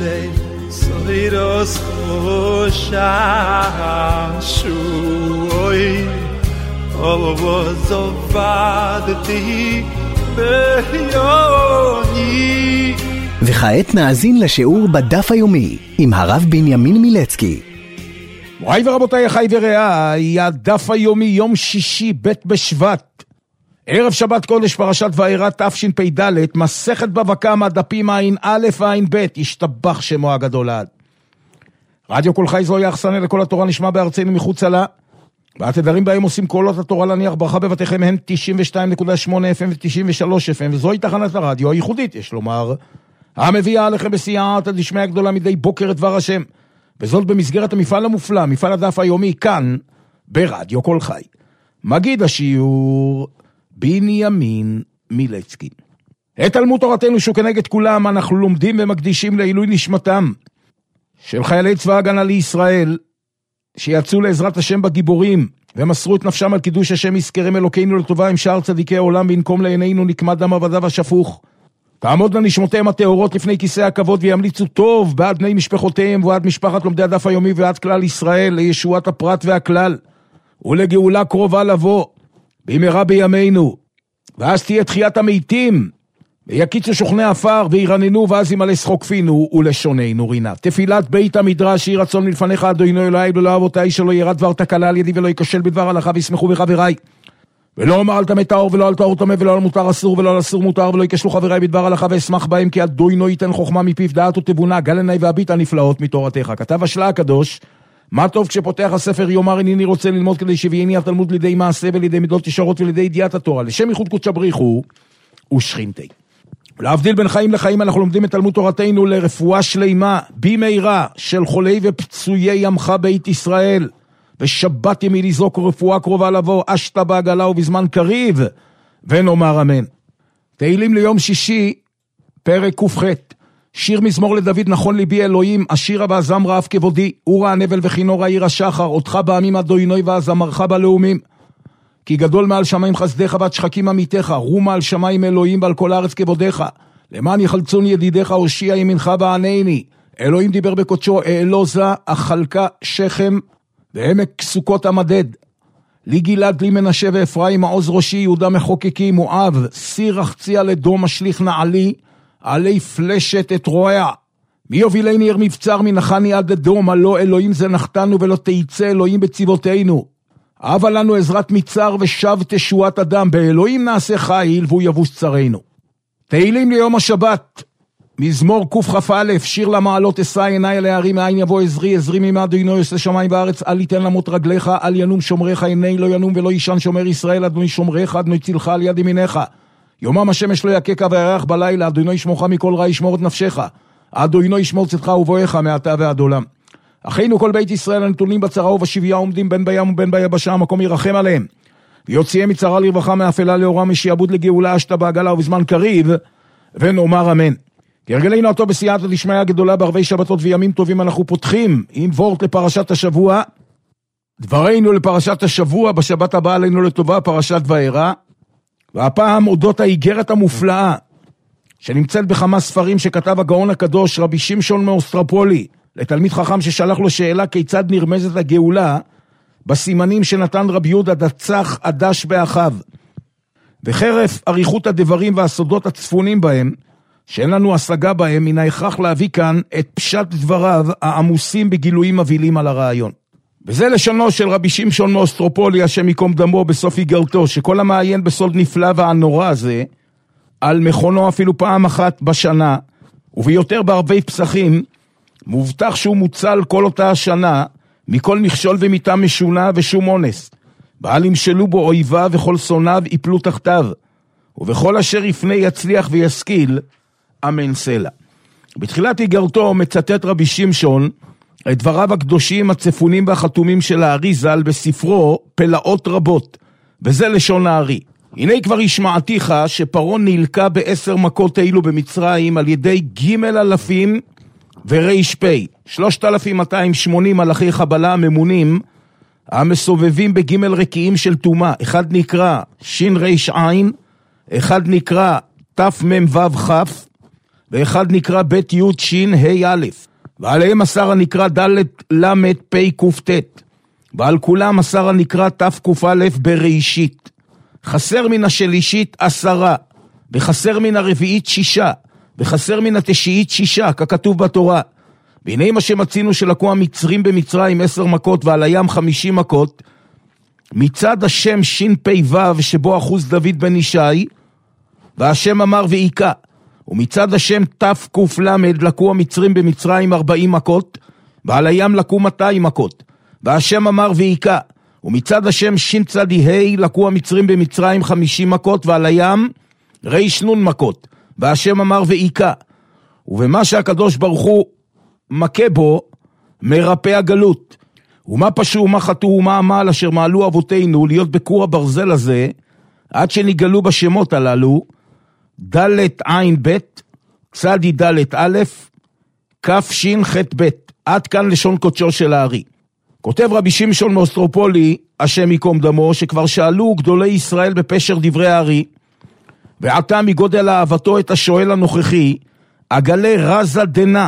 soiros shashui olvozovadti beyoni. וכעת נאזין לשיעור בדף היומי עם הרב בנימין מילצקי. מוריי ורבותיי, אחי ורעיי, הדף היומי יום שישי ב' בשבט, ערב שבת קודש, פרשת וארא תשפ"ד, מסכת בבא קמא, דפים עין א' ועין ב', ישתבח שמו הגדול לעד. רדיו כל חי זוהי האחסנה לכל התורה, נשמע בארצנו מחוצה לה, והתדרים בהם עושים קולות התורה להניח ברכה בבתיכם, הם 92.8 FM ו-93 FM, וזוהי תחנת הרדיו הייחודית, יש לומר, המביאה עליכם בסייעתא דשמיא הגדולה מדי בוקר את דבר השם, וזאת במסגרת המפעל המופלא, מפעל הדף היומי, כאן ברדיו כל חי. מגיד השיעור בנימין מילצקי. את תלמוד תורתנו שכנגד כולם אנחנו לומדים ומקדישים לעילוי נשמתם של חיילי צבא הגנה לישראל, שיצאו לעזרת השם בגיבורים ומסרו את נפשם על קידוש השם. יזכרם אלוקינו לטובה עם שאר צדיקי העולם, וינקום לעינינו נקמת דם עבדיו השפוך. תעמודנה נשמותיהם הטהורות לפני כיסא הכבוד, וימליצו טוב בעד בני משפחותיהם ובעד משפחת לומדי הדף היומי ועד כלל ישראל, לישועת הפרט והכלל ולגאולה קרובה לבוא במהרה בימינו. ואז תהיה תחיית המתים, ויקיצו שוכני עפר וירננו, ואז ימלא שחוק פינו ולשוננו רינה. תפילת בית המדרש, יהי רצון מלפניך אדוני אלוהי ולא אבותיי, שלא ירא דבר תקלה על ידי ולא ייכשל בדבר הלכה, וישמחו בחבריי. ולא אומר אל טמא טהור ולא אל טהור טמא, ולא על מותר אסור ולא על אסור מותר, ולא ייכשלו חבריי בדבר הלכה, ואשמח בהם, כי אדוני ייתן חוכמה מפיו, דעת ותבונה, גל עיני והביט הנפלאות מתורתך. כתב השלה הקדוש, מה טוב כשפותח הספר יאמר הנני רוצה ללמוד, כדי שביעני התלמוד לידי מעשה ולידי מידות ישרות ולידי ידיעת התורה, לשם ייחוד קודשא בריחו ושכינתי. להבדיל בין חיים לחיים, אנחנו לומדים את תלמוד תורתנו לרפואה שלמה במהרה של חולי ופצויי עמך בית ישראל, ושבת ימי לזעוק רפואה קרובה לבוא, אשתה בעגלה ובזמן קריב, ונאמר אמן. תהילים ליום שישי, פרק ק"ח. שיר מזמור לדוד, נכון ליבי אלוהים, אשירה והזמרה אף כבודי, אורה הנבל וכינור העיר השחר, אותך בעמים אדוני והזמרך בלאומים. כי גדול מעל שמיים חסדך ועד שחקים עמיתך, רום מעל שמיים אלוהים ועל כל הארץ כבודיך. למען יחלצון ידידיך, הושיע ימינך וענני. אלוהים דיבר בקודשו, אעלוזה החלקה שכם ועמק סוכות המדד. לי גלעד לי מנשה ואפרים, מעוז ראשי יהודה מחוקקי, מואב סיר רחצי על אדום משליך נעלי, עלי פלשת את רועע. מי יובילני עיר מבצר מנחני עד אדום, הלא אלוהים זה נחתנו ולא תיצא אלוהים בצבאותינו. אהבה לנו עזרת מצר ושב תשועת אדם, באלוהים נעשה חיל והוא יבוש צרינו. תהילים ליום השבת, מזמור קכ"א, שיר למעלות, אשא עיני אל ההרים, מאין יבוא עזרי, עזרי ממעד אדוני עושה שמיים וארץ, אל יתן למות רגליך, אל ינום שומריך, עיני לא ינום ולא ישן שומר ישראל, אדוני שומריך, אדוני צילך על יד ימינך. יומם השמש לא יככה וירח בלילה, אדוני ישמורך מכל רע, ישמור את נפשך, אדוני ישמור צאתך ובואך מעתה ועד עולם. אחינו כל בית ישראל הנתונים בצרה ובשביה, עומדים בין בים ובין ביבשה, המקום ירחם עליהם ויוציאם מצרה לרווחה, מאפלה לאורה, משעבוד לגאולה, אשתה בעגלה ובזמן קריב, ונאמר אמן. כהרגלנו הטוב בסייעתא דשמיא הגדולה, בערבי שבתות וימים טובים אנחנו פותחים עם וורט לפרשת השבוע. דברינו לפרשת השבוע בשבת הבאה עלינו לטובה, פרשת וארא, והפעם אודות האיגרת המופלאה שנמצאת בכמה ספרים שכתב הגאון הקדוש רבי שמשון מאוסטרופולי לתלמיד חכם ששלח לו שאלה כיצד נרמזת הגאולה בסימנים שנתן רבי יהודה דצח עדש באחיו. וחרף אריכות הדברים והסודות הצפונים בהם, שאין לנו השגה בהם, מן ההכרח להביא כאן את פשט דבריו העמוסים בגילויים מבהילים על הרעיון. וזה לשונו של רבי שמשון מאוסטרופולי, השם יקום דמו, בסוף איגרתו, שכל המעיין בסוד נפלא והנורא הזה, על מכונו אפילו פעם אחת בשנה, וביותר בערבי פסחים, מובטח שהוא מוצל כל אותה השנה, מכל מכשול ומיתה משונה ושום אונס. בעל ימשלו בו אויביו וכל שונאיו יפלו תחתיו, ובכל אשר יפנה יצליח וישכיל, אמן סלע. בתחילת איגרתו מצטט רבי שמשון את דבריו הקדושים הצפונים והחתומים של הארי ז"ל בספרו פלאות רבות, וזה לשון הארי. הנה כבר השמעתיך שפרעה נלקה ב10 מכות אלו במצרים על ידי ג' ורש פי, 3,280 מלאכי חבלה הממונים המסובבים בג' רקיעים של תומה. אחד נקרא שין רש עין, אחד נקרא תף מם וו חף, ואחד נקרא בית י' ש' ה' א', ועליהם 10 הנקרא ד' ל' פ' ק' ט', ועל כולם 10 הנקרא ת' ק' א' בראשית. חסר מן השלישית 10, וחסר מן הרביעית 6, וחסר מן התשיעית 6, ככתוב בתורה. והנה מה שמצינו שלקו המצרים במצרים 10 מכות ועל הים 50 מכות, מצד השם ש"פ-ו' שבו אחוז דוד בן ישי, והשם אמר ויקה, ומצד השם תק"ל לקו המצרים במצרים 40 מכות, ועל הים לקו 200 מכות, והשם אמר ויקה, ומצד השם ש"צ"ה לקו המצרים במצרים 50 מכות, ועל הים ר"ן מכות, והשם אמר ויקה. ובמה שהקדוש ברוך הוא מכה בו, מרפא הגלות. ומה פשעו, ומה חטאו, ומה עמל אשר מעלו אבותינו להיות בכור הברזל הזה, עד שנגלו בשמות הללו, ד' עין ב' צדי ד' א' כף שין ח' ב'. עד כאן לשון קודשו של הארי. כותב רבי שמשון מאוסטרופולי, השם יקום דמו, שכבר שאלו גדולי ישראל בפשר דברי הארי, ועתה מגודל אהבתו את השואל הנוכחי, אגלה רזה דנה,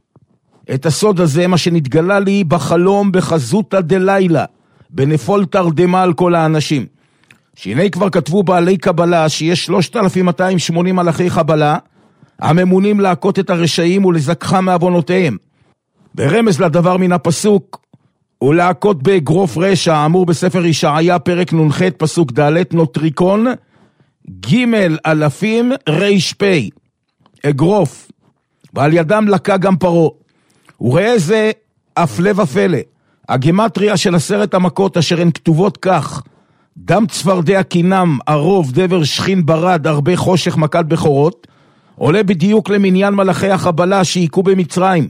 את הסוד הזה, מה שנתגלה לי בחלום בחזותא דלילה, בנפול תרדמה על כל האנשים. שהנה כבר כתבו בעלי קבלה שיש 3,280 מלאכי חבלה, הממונים להכות את הרשעים ולזכחם מעוונותיהם. ברמז לדבר מן הפסוק, ולהכות באגרוף רשע, האמור בספר ישעיה פרק נ"ח פסוק ד', נוטריקון ג' אלפים ר"פ, אגרוף, ועל ידם לקה גם פרעה. וראה זה הפלא ופלא, הגימטריה של 10 המכות אשר הן כתובות כך, דם צפרדע קינם, ערוב, דבר, שכין, ברד, הרבה חושך, מכת בכורות, עולה בדיוק למניין מלאכי החבלה שיקו במצרים,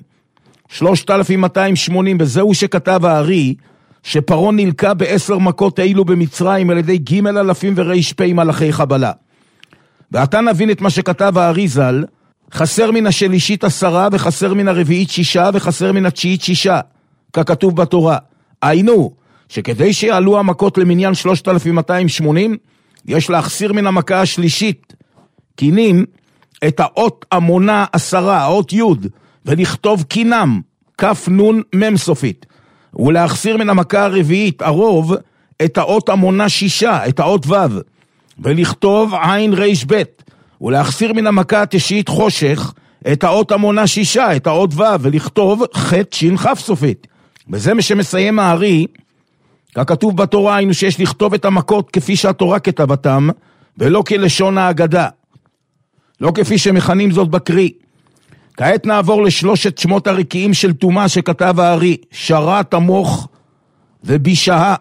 3,280, וזהו שכתב הארי, שפרעה נלקה ב10 מכות אילו במצרים על ידי ג' אלפים ור"פ מלאכי חבלה. ועתה נבין את מה שכתב הארי ז"ל, חסר מן השלישית 10, וחסר מן הרביעית 6, וחסר מן התשיעית 6, ככתוב בתורה. היינו, שכדי שיעלו המכות למניין 3,280, יש להחסיר מן המכה השלישית, קינים, את האות המונה 10, האות י', ולכתוב קינם, כף נון מם סופית, ולהחסיר מן המכה הרביעית, הרוב, את האות המונה 6, את האות ו', ולכתוב עין ר"ב, ולהחסיר מן המכה התשיעית חושך, את האות המונה 6, את האות ו', ולכתוב ח' ש' כ' סופית. וזה מה שמסיים הארי, ככתוב בתורה, היינו שיש לכתוב את המכות כפי שהתורה כתבתם, ולא כלשון ההגדה, לא כפי שמכנים זאת בקרי. כעת נעבור לשלושת שמות הרקיעים של תומה שכתב הארי, שרת, המוך ובישעה,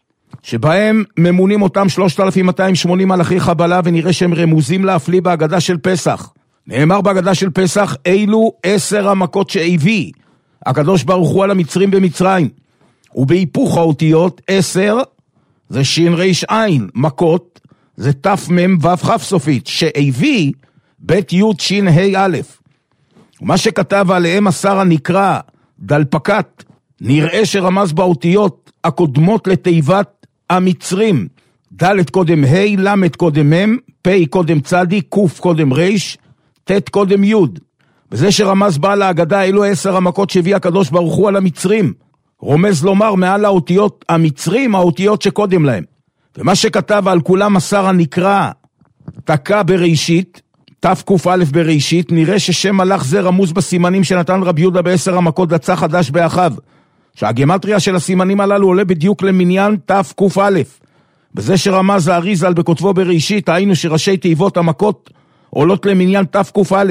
שבהם ממונים אותם 3,280 מלאכי חבלה, ונראה שהם רמוזים להפליא בהגדה של פסח. נאמר בהגדה של פסח, אילו 10 המכות שהביא הקדוש ברוך הוא על המצרים במצרים, ובהיפוך האותיות 10 זה שין רש עין, מכות זה תף מם וו כף סופית, שהביא בית י' שין ה' א'. ומה שכתב עליהם 10 הנקרא דלפקת, נראה שרמז באותיות הקודמות לתיבת המצרים, ד' קודם ה', ל' קודם מ', פ' קודם צדי, ק' קודם ר', ט' קודם י'. וזה שרמז בעל ההגדה, אלו 10 המכות שהביא הקדוש ברוך הוא על המצרים, רומז לומר מעל האותיות המצרים, האותיות שקודם להם. ומה שכתב על כולם 10 הנקרא תקע בראשית, תק"א בראשית, נראה ששם מלאך זה רמוז בסימנים שנתן רבי יהודה ב10 המכות דצה חדש באחיו, שהגימטריה של הסימנים הללו עולה בדיוק למניין תק"א. בזה שרמז הארי ז"ל בכותבו בראשית, היינו שראשי תיבות המכות עולות למניין תק"א.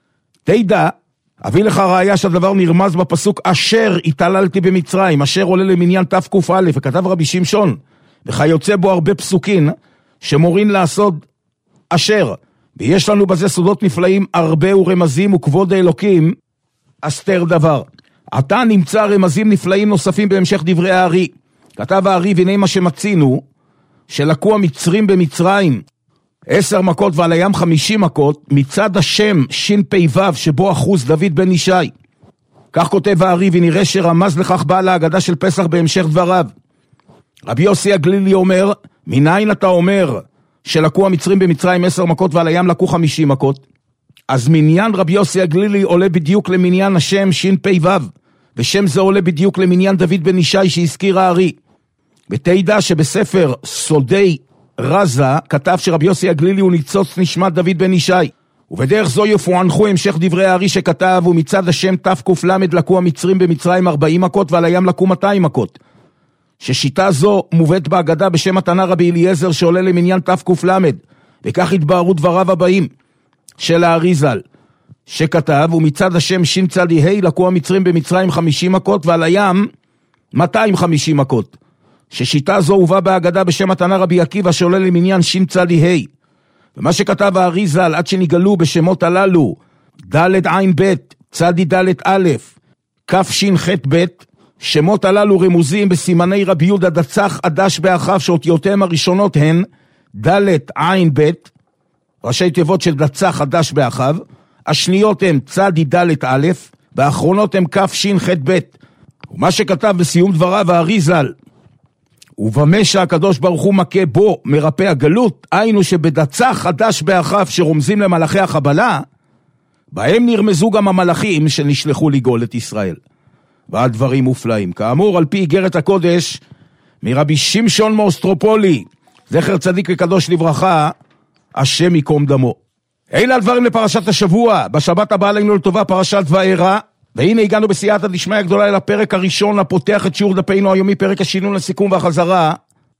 תדע, אביא לך ראיה שהדבר נרמז בפסוק אשר התעללתי במצרים, אשר עולה למניין תק"א, וכתב רבי שמשון, וכיוצא בו הרבה פסוקים שמורין לעשות אשר, ויש לנו בזה סודות נפלאים הרבה ורמזים, וכבוד האלוקים אסתר דבר. עתה נמצא רמזים נפלאים נוספים בהמשך דברי הארי. כתב הארי, והנה מה שמצינו, שלקו המצרים במצרים 10 מכות ועל הים 50 מכות, מצד השם ש"פ-ו' שבו אחוז דוד בן ישי. כך כותב הארי, ונראה שרמז לכך בעל ההגדה של פסח בהמשך דבריו. רבי יוסי הגלילי אומר, מניין אתה אומר שלקו המצרים במצרים 10 מכות ועל הים לקו 50 מכות? אז מניין רבי יוסי הגלילי עולה בדיוק למניין השם ש"פ"ו, ושם זה עולה בדיוק למניין דוד בן ישי שהזכיר הארי. ותדע שבספר סודי רזה כתב שרבי יוסי הגלילי הוא ניצוץ נשמת דוד בן ישי, ובדרך זו יפוענחו המשך דברי הארי שכתב, ומצד השם תק"ל לקו המצרים במצרים 40 מכות ועל הים לקו 200 מכות, ששיטה זו מובאת בהגדה בשם מתנה רבי אליעזר שעולה למניין תק"ל, וכך התבהרו דבריו הבאים של הארי ז"ל שכתב, ומצד השם ש"צ"ה לקו המצרים במצרים 50 מכות ועל הים 250 מכות, ששיטה זו הובא בהגדה בשם מתנה רבי עקיבא שעולה למניין ש"צ"ה. ומה שכתב הארי ז"ל עד שנגלו בשמות הללו ד' עין ב' צדי ד' א' כ"ש"ח ב', שמות הללו רמוזים בסימני רבי יהודה דצ"ח עדש באחיו שאותיותיהם הראשונות הן ד' עין ב', ראשי תיבות של דצ"ח עדש באחיו, השניות הן צדי ד' א', והאחרונות הן כ"ש"ח ב'. ומה שכתב בסיום דבריו הארי ז"ל, ובמה שהקדוש ברוך הוא מכה בו מרפא הגלות, היינו שבדצ"ח חדש באחיו שרומזים למלאכי החבלה, בהם נרמזו גם המלאכים שנשלחו לגאול את ישראל. והדברים מופלאים. כאמור, על פי איגרת הקודש מרבי שמשון מאוסטרופולי, זכר צדיק וקדוש לברכה, השם יקום דמו. אלה הדברים לפרשת השבוע. בשבת הבאה עלינו לטובה פרשת וארא, והנה הגענו בסייעתא דשמיא גדולה אל הפרק הראשון הפותח את שיעור דפנו היומי, פרק השינון, הסיכום והחזרה,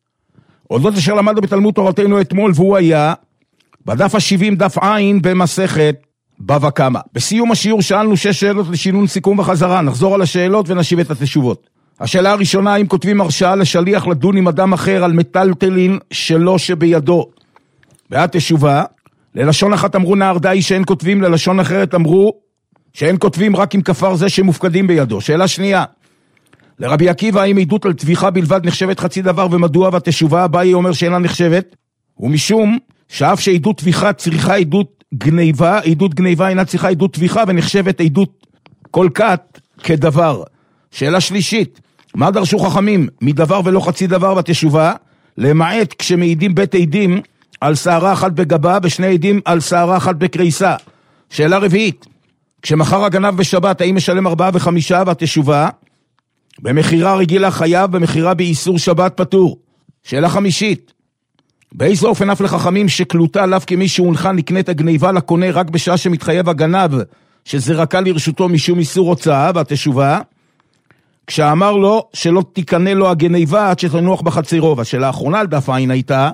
אודות אשר למדנו בתלמוד תורתנו אתמול, והוא היה בדף ה-70 דף עין במסכת בבא קמא. בסיום השיעור שאלנו 6 שאלות לשינון, סיכום וחזרה. נחזור על השאלות ונשיב את התשובות. השאלה הראשונה, האם כותבים הרשאה לשליח לדון עם אדם אחר על מטלטלין שלו שבידו? והתשובה, ללשון אחת אמרו נהרדאי שאין כותבים, ללשון אחרת אמרו שאין כותבים רק עם כפר זה שמופקדים בידו. שאלה שנייה, לרבי עקיבא האם עדות על טביחה בלבד נחשבת חצי דבר ומדוע? והתשובה אביי אומר שאינה נחשבת, ומשום שאף שעדות טביחה צריכה עדות גניבה, עדות גניבה אינה צריכה עדות טביחה ונחשבת עדות כל כת כדבר. שאלה שלישית, מה דרשו חכמים מדבר ולא חצי דבר? והתשובה, למעט כשמעידים בית עדים על שערה אחת בגבה ושני עדים על שערה אחת בקריסה. שאלה רביעית, כשמחר הגנב בשבת האם משלם 4 ו5? והתשובה, במחירה רגילה חייב, במחירה באיסור שבת פטור. שאלה חמישית, באיזה אופן אף לחכמים שקלוטה עליו כמי שהונחה נקנית הגניבה לקונה רק בשעה שמתחייב הגנב שזרקה לרשותו משום איסור הוצאה? והתשובה, כשאמר לו שלא תקנה לו הגניבה עד שתנוח בחצרו. והשאלה האחרונה על דף העין הייתה,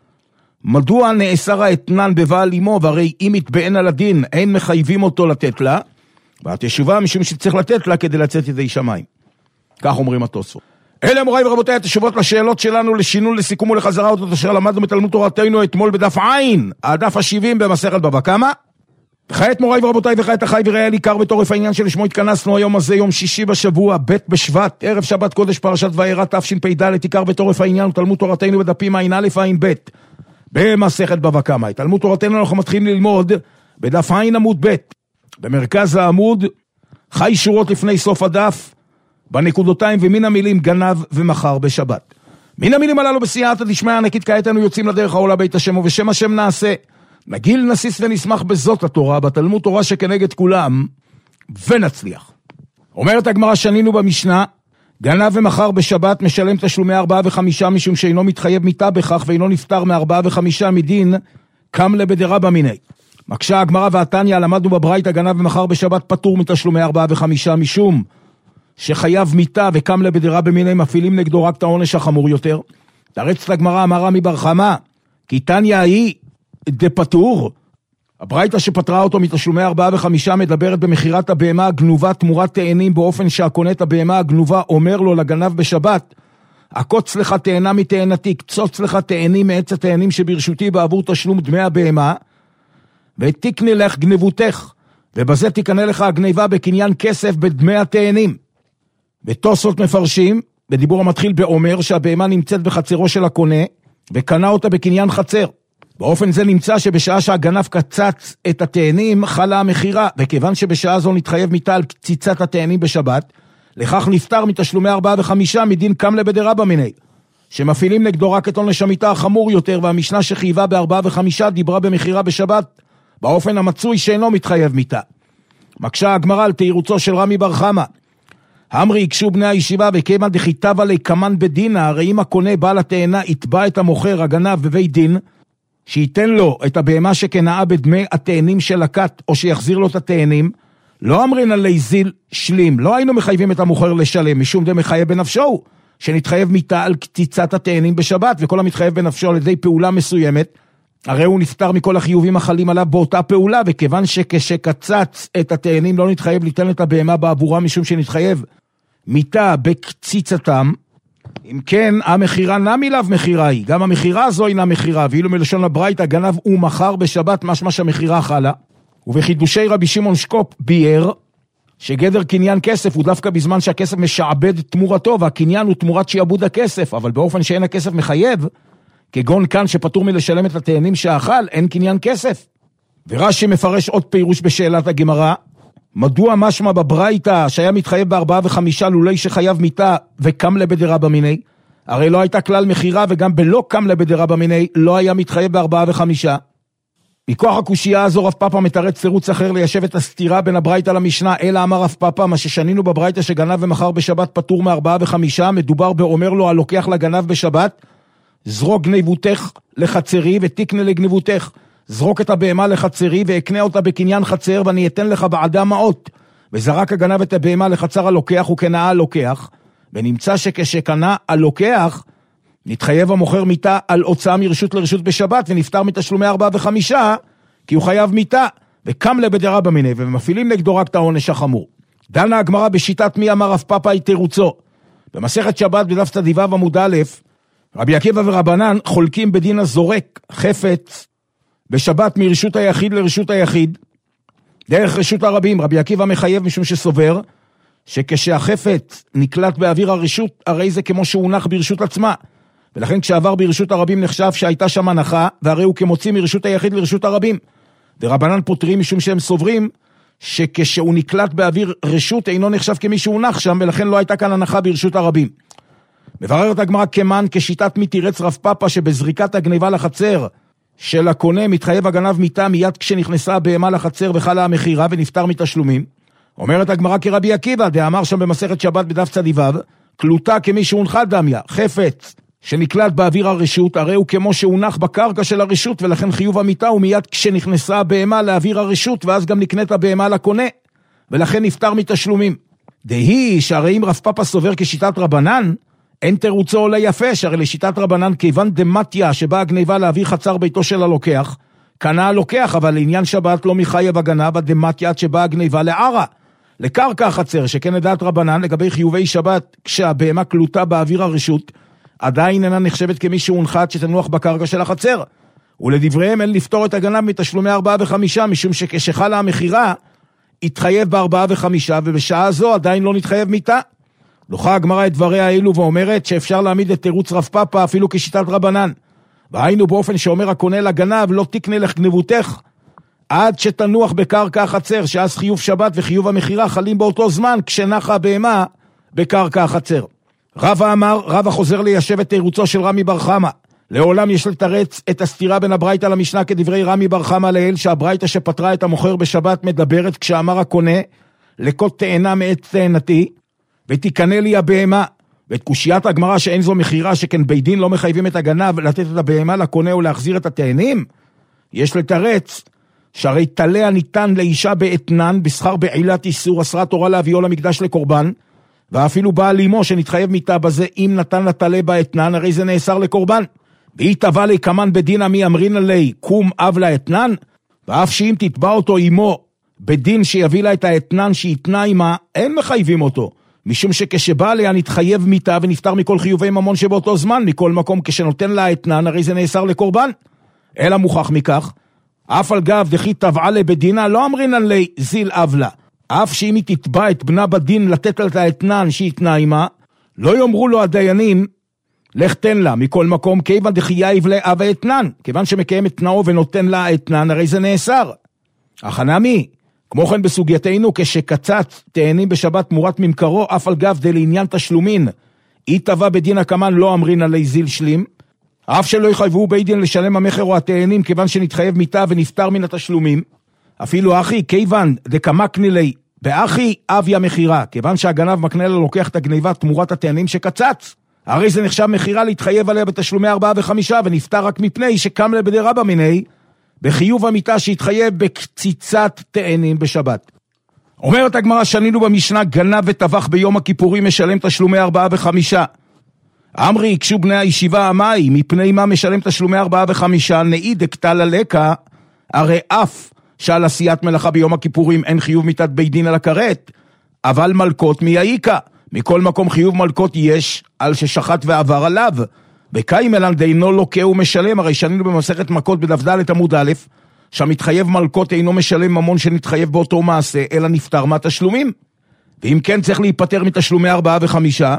מדוע נאסר האתנן בבעל אמו, והרי אם יתבען על הדין אין מחייבים אותו לתת לה? והתשובה, משום שצריך לתת לה כדי לצאת ידי שמיים. כך אומרים התוספות. אלה מוריי ורבותיי התשובות לשאלות שלנו לשינון, לסיכום ולחזרה אותו אשר למדנו בתלמוד תורתנו אתמול בדף עין, הדף ה-70 במסכת בבא קמא. וכעת מוריי ורבותיי וכעת החי וראה לי עיקר בתורף העניין שלשמו התכנסנו היום הזה, יום שישי בשבוע, ב' בשבט, ערב שבת קודש, פרשת וארא תשפ"ד, עיקר בתורף העניין תלמוד תורתנו בדפים עין א' עין ב' במסכת בבא קמא. תלמוד תורתנו אנחנו מתחילים ללמוד בדף עין עמוד ב'. במרכז העמוד חי שורות לפני סוף הדף בנקודותיים, ומן המילים גנב ומחר בשבת. מן המילים הללו בסייעתא דשמיא ענקית כעת אנו יוצאים לדרך העולה בית השם, ובשם השם נעשה, נגיל נסיס ונשמח בזאת התורה בתלמוד תורה שכנגד כולם, ונצליח. אומרת הגמרא, שנינו במשנה, גנב ומחר בשבת משלם תשלומי 4 ו5 משום שאינו מתחייב מיתה בכך ואינו נפטר מ4 ו5 מדין קמלה בדרבא מיניה. מקשה הגמרא והתניא, למדנו בברייתא גנב ומחר בשבת פטור מתשלומי 4 ו5 משום שחייב מיתה וקמלה בדרבא מיניה, מפעילים נגדו רק את העונש החמור יותר. תרצת הגמרא אמרה מבר חמא, כי תניא היא דפטור. הברייתא שפטרה אותו מתשלומי 4 ו5 מדברת במחירת הבהמה הגנובה תמורת תאנים, באופן שהקונה את הבהמה הגנובה אומר לו לגנב בשבת, הקוץ לך תאנה מתאנתי, קצוץ לך תאנים מעץ התאנים שברשותי בעבור תשלום דמי הבהמה, ותקני לך גנבותך, ובזה תקנה לך הגניבה בקניין כסף בדמי התאנים. ותוספות מפרשים, בדיבור המתחיל באומר, שהבהמה נמצאת בחצרו של הקונה, וקנה אותה בקניין חצר. באופן זה נמצא שבשעה שהגנב קצץ את התאנים חלה המחירה, וכיוון שבשעה זו נתחייב מיתה על קציצת התאנים בשבת, לכך נפטר מתשלומי 4 ו5 מדין קמלה בדרבא מיניה, שמפעילים נגדו רק את עונש המיתה החמור יותר, והמשנה שחייבה ב4 ו5 דיברה במחירה בשבת, באופן המצוי שאינו מתחייב מיתה. מקשה הגמרא על תירוצו של רמי בר חמא. המרי יקשו בני הישיבה וכיוון דכיתב עלי כמן בדינה, הרי אם הקונה בעל התאנה יתבע את המוכר הגנב בבית דין, שייתן לו את הבהמה שכנאה בדמי התאנים של הכת, או שיחזיר לו את התאנים, לא אמרין עלי זיל שלים, לא היינו מחייבים את המוכר לשלם, משום דה מחייב בנפשו, שנתחייב מיתה על קציצת התאנים בשבת, וכל המתחייב בנפשו על ידי פעולה מסוימת, הרי הוא נפטר מכל החיובים החלים עליו באותה פעולה, וכיוון שכשקצץ את התאנים לא נתחייב ליתן את הבהמה בעבורה, משום שנתחייב מיתה בקציצתם, אם כן, המחירה נמי לאו מחירה היא, גם המחירה הזו אינה מחירה, ואילו מלשון הברייתא גנב ומכר בשבת, משמע שהמחירה חלה, ובחידושי רבי שמעון שקופ ביאר, שגדר קניין כסף הוא דווקא בזמן שהכסף משעבד תמורתו, והקניין הוא תמורת שיעבוד הכסף, אבל באופן שאין הכסף מחייב, כגון כאן שפטור מלשלם את התאנים שאכל, אין קניין כסף. ורש"י מפרש עוד פירוש בשאלת הגמרא, מדוע משמע בברייתא שהיה מתחייב בארבעה וחמישה לולי שחייב מיתה וקם לבדרבא מיני? הרי לא הייתה כלל מחירה וגם בלא קם לבדרבא מיני לא היה מתחייב בארבעה וחמישה. מכוח הקושייה הזו רב פאפא מתרץ תירוץ אחר ליישב את הסתירה בין הברייתא למשנה, אלא אמר רב פאפא, מה ששנינו בברייתא שגנב ומכר בשבת פטור מארבעה וחמישה, מדובר באומר לו הלוקח לגנב בשבת, זרוק גניבותך לחצרי ותקנה לגניבותך. זרוק את הבהמה לחצרי ואקנה אותה בקניין חצר ואני אתן לך בעדה מעות. וזרק הגנב את הבהמה לחצר הלוקח וקנה הלוקח, ונמצא שכשקנה הלוקח נתחייב המוכר מיתה על הוצאה מרשות לרשות בשבת ונפטר מתשלומי ארבעה וחמישה כי הוא חייב מיתה וקם לבדרבא מיני, ומפעילים נגדו רק את העונש החמור. דנה הגמרא בשיטת מי אמר רב פאפא היא תירוצו. במסכת שבת בדף צ"ו עמוד א', רבי עקיבא ורבנן חולקים בדין הזורק חפץ בשבת מרשות היחיד לרשות היחיד, דרך רשות הרבים. רבי עקיבא מחייב משום שסובר שכשהחפץ נקלט באוויר הרשות, הרי זה כמו שהונח ברשות עצמה, ולכן כשעבר ברשות הרבים נחשב שהייתה שם הנחה, והרי הוא כמוציא מרשות היחיד לרשות הרבים. ורבנן פותרים משום שהם סוברים שכשהוא נקלט באוויר רשות אינו נחשב כמי שהונח שם, ולכן לא הייתה כאן הנחה ברשות הרבים. מבררת הגמרא כמן כשיטת מי תירץ רב פאפא שבזריקת הגניבה לחצר של הקונה מתחייב הגנב מיתה מיד כשנכנסה הבהמה לחצר וחלה המחירה ונפטר מתשלומים. אומרת הגמרא כרבי עקיבא, דאמר שם במסכת שבת בדף צ"ו, קלוטה כמי שהונחה דמיה, חפץ שנקלט באוויר הרשות, הרי הוא כמו שהונח בקרקע של הרשות, ולכן חיוב המיתה הוא מיד כשנכנסה הבהמה לאוויר הרשות, ואז גם נקנית הבהמה לקונה, ולכן נפטר מתשלומים. דהי שהרי אם רב פאפא סובר כשיטת רבנן, אין תירוצו עולה יפה, שהרי לשיטת רבנן כיוון דמתיה שבאה הגניבה להביא חצר ביתו של הלוקח, קנה הלוקח, אבל לעניין שבת לא מחייב הגנב, דמתיה שבאה הגניבה לערה, לקרקע החצר, שכן לדעת רבנן לגבי חיובי שבת, כשהבהמה קלוטה באוויר הרשות, עדיין אינה נחשבת כמי שהונחת שתנוח בקרקע של החצר. ולדבריהם אין לפתור את הגנב מתשלומי ארבעה וחמישה, משום שכשחלה המחירה, התחייב בארבעה וחמישה, ובשעה זו עדיין לא נתחייב מיתה. דוחה הגמרא את דבריה האלו ואומרת שאפשר להעמיד את תירוץ רב פאפא אפילו כשיטת רבנן. והיינו באופן שאומר הקונה לגנב לא תקנה לך גנבותך, עד שתנוח בקרקע החצר, שאז חיוב שבת וחיוב המחירה חלים באותו זמן כשנחה הבהמה בקרקע החצר. רבא אמר, רבא חוזר ליישב את תירוצו של רמי בר חמא. לעולם יש לתרץ את הסתירה בין הברייתא למשנה כדברי רמי בר חמא לאל, שהברייתא שפטרה את המוכר בשבת מדברת כשאמר הקונה לקות תאנה מעת תאנתי ותקנה לי הבהמה. ואת קושיית הגמרא שאין זו מחירה, שכן בית דין לא מחייבים את הגנב לתת את הבהמה לקונה ולהחזיר את התאנים, יש לתרץ שהרי תלה הניתן לאישה באתנן בשכר בעילת איסור אסרה תורה להביאו למקדש לקורבן, ואפילו בעל אמו שנתחייב מיתה בזה אם נתן לתלה באתנן, הרי זה נאסר לקורבן. והיא תבע לי כמן בדין עמי אמרין עלי קום אב לאתנן, ואף שאם תתבע אותו אמו בדין שיביא לה את האתנן שיתנה עמה, אין מחייבים אותו, משום שכשבא עליה נתחייב מיתה ונפטר מכל חיובי ממון שבאותו זמן. מכל מקום כשנותן לה האתנן, הרי זה נאסר לקורבן. אלא מוכח מכך, אף על גב דכי תבעה לבדינה לא אמרין עלי זיל אבלה, אף שאם היא תתבע את בנה בדין לתת לה את האתנן שיתנה עמה, לא יאמרו לו הדיינים לך תן לה. מכל מקום כיוון דכי יאיב לאב האתנן, כיוון שמקיים את תנאו ונותן לה האתנן, הרי זה נאסר. החנמי, כמו כן בסוגייתנו, כשקצת תאנים בשבת תמורת ממכרו, אף על גב דלעניין תשלומין, היא תבע בדין הקמן לא אמרין עלי זיל שלים, אף שלא יחייבו בית דין לשלם המחר או התאנים, כיוון שנתחייב מיתה ונפטר מן התשלומים, אפילו אחי, כיוון דקמקני לי, באחי אבי המחירה, כיוון שהגנב מקנה לו לוקח את הגניבה תמורת התאנים שקצץ, הרי זה נחשב מחירה להתחייב עליה בתשלומי 4 ו5, ונפטר רק מפני שקם לבדרה במיני, בחיוב המיתה שהתחייב בקציצת תאנים בשבת. אומרת הגמרא, שנינו במשנה, גנב וטבח ביום הכיפורים משלם תשלומי 4 ו5. אמרי, יקשו בני הישיבה המאי, מפני מה משלם תשלומי 4 ו5, נעיד דקטל הלקה, הרי אף שעל עשיית מלאכה ביום הכיפורים אין חיוב מיתת בית דין על הכרת, אבל מלכות מי העיקה, מכל מקום חיוב מלכות יש על ששחט ועבר עליו, וקיים אלן דיינו לוקה ומשלם, הרי שנינו במסכת מכות בדף ד' עמוד א', שהמתחייב מלכות אינו משלם ממון שנתחייב באותו מעשה, אלא נפטר מהתשלומים. ואם כן צריך להיפטר מתשלומי 4 ו5,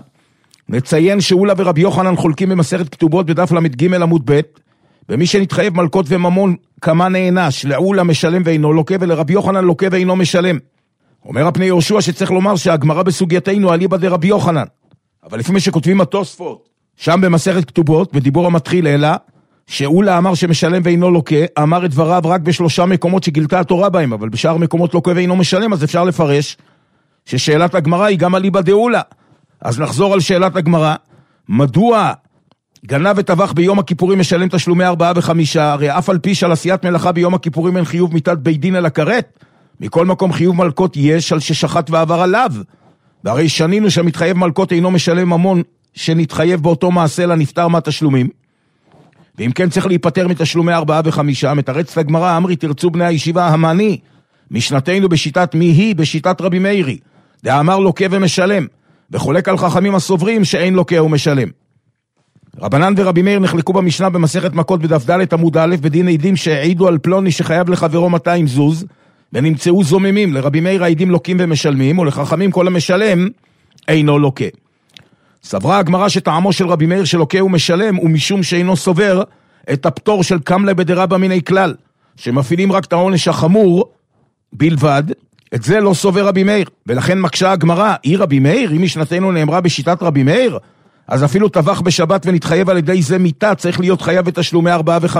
נציין שאולה ורבי יוחנן חולקים במסכת כתובות בדף למד ג' עמוד ב', ומי שנתחייב מלכות וממון כמה נענש, לאולה משלם ואינו לוקה, ולרבי יוחנן לוקה ואינו משלם. אומר הפני יהושע שצריך לומר שהגמרא בסוגייתנו אליבא דרבי יוחנן, אבל לפי מה שכותבים התוספות, שם במסכת כתובות, בדיבור המתחיל אלא, שאולה אמר שמשלם ואינו לוקה, אמר את דבריו רק ב3 מקומות שגילתה התורה בהם, אבל בשאר מקומות לוקה ואינו משלם, אז אפשר לפרש ששאלת הגמרא היא גם אליבא דאולה. אז נחזור על שאלת הגמרא, מדוע גנב וטבח ביום הכיפורים משלם תשלומי 4 ו5, הרי אף על פי שעל עשיית מלאכה ביום הכיפורים אין חיוב מיתת בית דין על הכרת, מכל מקום חיוב מלכות יש על ששחט ועבר עליו, והרי שנינו שמתחייב מלכות אינו משלם ממון שנתחייב באותו מעשה לנפטר מהתשלומים, ואם כן צריך להיפטר מתשלומי 4 ו5, מתרץ לגמרא, אמרי תרצו בני הישיבה המעני, משנתנו בשיטת מי היא? בשיטת רבי מאירי, דאמר לוקה ומשלם, וחולק על חכמים הסוברים שאין לוקה ומשלם. רבנן ורבי מאיר נחלקו במשנה במסכת מכות בדף ד' עמוד א', בדין עדים שהעידו על פלוני שחייב לחברו 200 זוז, ונמצאו זוממים, לרבי מאיר העדים לוקים ומשלמים, ולחכמים כל המשלם אינו לוקה. סברה הגמרא שטעמו של רבי מאיר שלוקה ומשלם, ומשום שאינו סובר את הפטור של קמלה בדרבא מיני כלל, שמפעילים רק את העונש החמור בלבד, את זה לא סובר רבי מאיר, ולכן מקשה הגמרא, היא רבי מאיר, אם משנתנו נאמרה בשיטת רבי מאיר, אז אפילו טבח בשבת ונתחייב על ידי זה מיתה, צריך להיות חייב בתשלומי 4 ו5,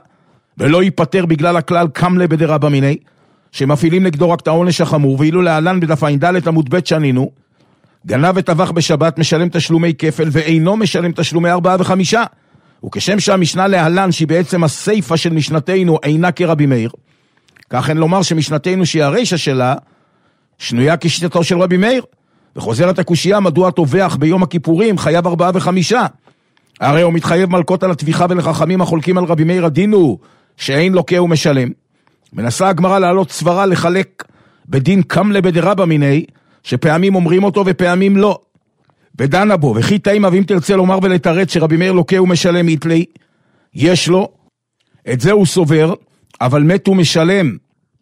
ולא ייפטר בגלל הכלל קמלה בדרבא מיני, שמפעילים נגדו רק את העונש החמור, ואילו להלן בדף ע"ד עמוד ב' שנינו, גנב וטבח בשבת משלם תשלומי כפל, ואינו משלם תשלומי 4 ו5, וכשם שהמשנה להלן, שהיא בעצם הסייפה של משנתנו, אינה כרבי מאיר, כך אין לומר שמשנתנו שהיא הרשע שלה, שנויה כשיטתו של רבי מאיר, וחוזרת הקושייה מדוע תובח ביום הכיפורים חייב 4 ו5, הרי הוא מתחייב מלכות על התביכה, ולחכמים החולקים על רבי מאיר הדינו שאין לוקה ומשלם. מנסה הגמרא לעלות סברה לחלק בדין קמלה בדרבא מיני, שפעמים אומרים אותו ופעמים לא, ודנה בו, וכי תימה, ואם תרצה לומר ולתרץ שרבי מאיר לוקה ומשלם איתלי, יש לו, את זה הוא סובר, אבל מת הוא משלם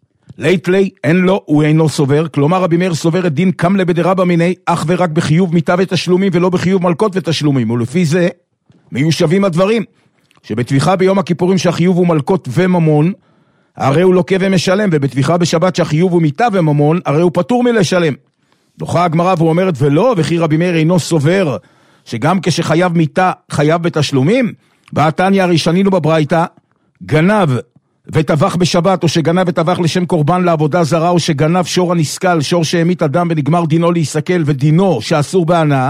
ליתלי, אין לו, הוא אינו סובר. כלומר רבי מאיר סובר את דין קמלה בדרבא מיני אך ורק בחיוב מיתה ותשלומים, ולא בחיוב מלכות ותשלומים, ולפי זה מיושבים הדברים, שבתביכה ביום הכיפורים שהחיוב הוא מלכות וממון, הרי הוא לוקה ומשלם, ובתביכה בשבת שהחיוב הוא מיתה וממון, הרי הוא פטור מלשלם. דוחה הגמרא ואומרת ולא, וכי רבי מאיר אינו סובר שגם כשחייב מיתה חייב בתשלומים. והתניא הרי שנינו בברייתא, גנב וטבח בשבת, או שגנב וטבח לשם קורבן לעבודה זרה, או שגנב שור הנסקל, שור שהמית אדם ונגמר דינו להיסקל, ודינו שאסור בהנאה,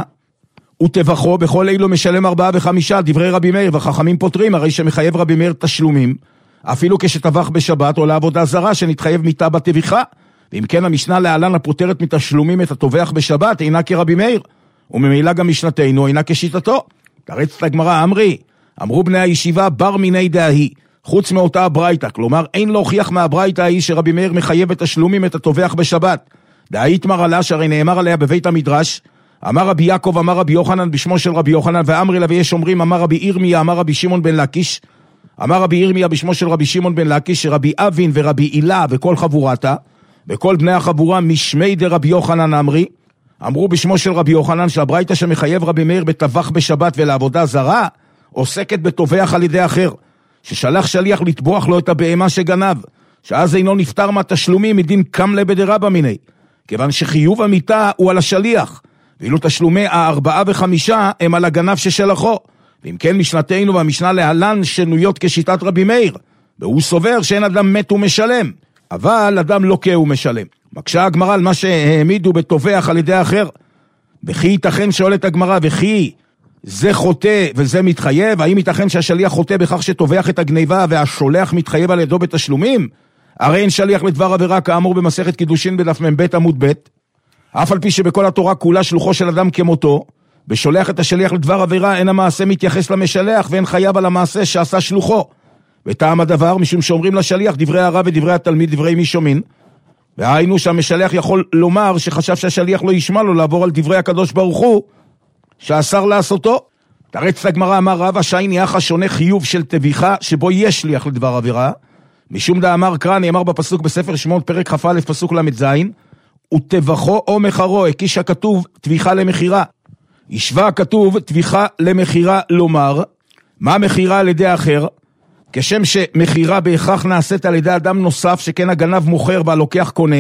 וטבחו, בכל אילו משלם 4 ו5, דברי רבי מאיר, וחכמים פותרים, הרי שמחייב רבי מאיר תשלומים, אפילו כשטבח בשבת או לעבודה זרה שנתחייב מיתה בטביחה. ואם כן המשנה להלן הפותרת מתשלומים את הטובח בשבת אינה כרבי מאיר, וממילא גם משנתנו אינה כשיטתו. תרץ לגמרא, אמרו בני הישיבה בר מיני דהי, חוץ מאותה הברייתא, כלומר אין להוכיח מהברייתא ההיא שרבי מאיר מחייב את תשלומים את הטובח בשבת. דהית מרלה שהרי נאמר עליה בבית המדרש, אמר רבי יעקב אמר רבי יוחנן בשמו של רבי יוחנן, ואמרי לה ויש אומרים אמר רבי ירמיה אמר רבי שמעון בן לקיש, אמר רבי ירמיה בשמו של רבי שמעון בן לקיש, שרבי אבין ורבי אילה וכל חבורתה וכל בני החבורה משמי דרבי יוחנן אמרו בשמו של רבי יוחנן שהברייתא שמחייב רבי מאיר בטבח בשבת ולעבודה זרה עוסקת בטובח על ידי אחר, ששלח שליח לטבוח לו את הבהמה שגנב, שאז אינו נפטר מהתשלומים מדין קמלה בדרבא מיני, כיוון שחיוב המיתה הוא על השליח, ואילו תשלומי 4 ו5 הם על הגנב ששלחו, ואם כן משנתנו והמשנה להלן שנויות כשיטת רבי מאיר, והוא סובר שאין אדם מת ומשלם, אבל אדם לוקה ומשלם. מקשה הגמרא על מה שהעמידו בתובח על ידי אחר, וכי ייתכן שואלת הגמרא, וכי זה חוטא וזה מתחייב? האם ייתכן שהשליח חוטא בכך שתובח את הגניבה והשולח מתחייב על ידו בתשלומים? הרי אין שליח לדבר עבירה כאמור במסכת קידושין בדף מ"ב עמוד ב', אף על פי שבכל התורה כולה שלוחו של אדם כמותו, ושולח את השליח לדבר עבירה, אין המעשה מתייחס למשלח ואין חייב על המעשה שעשה שלוחו. וטעם הדבר משום שאומרים לשליח דברי הרב ודברי התלמיד דברי מי שומין, והיינו שהמשלח יכול לומר שחשב שהשליח לא ישמע לו לעבור על דברי הקדוש ברוך הוא שאסר לעשותו. תרץ הגמרא אמר רב השייני אחא שונה חיוב של טביחה שבו יש שליח לדבר עבירה, משום דאמר קרא נאמר בפסוק בספר שמות פרק כ"א פסוק ל"ז, וטבחו או מחרו, הקיש הכתוב טביחה למחירה, ישווה הכתוב טביחה למחירה, לומר מה מחירה על ידי אחר, כשם שמחירה בהכרח נעשית על ידי אדם נוסף שכן הגנב מוכר והלוקח קונה,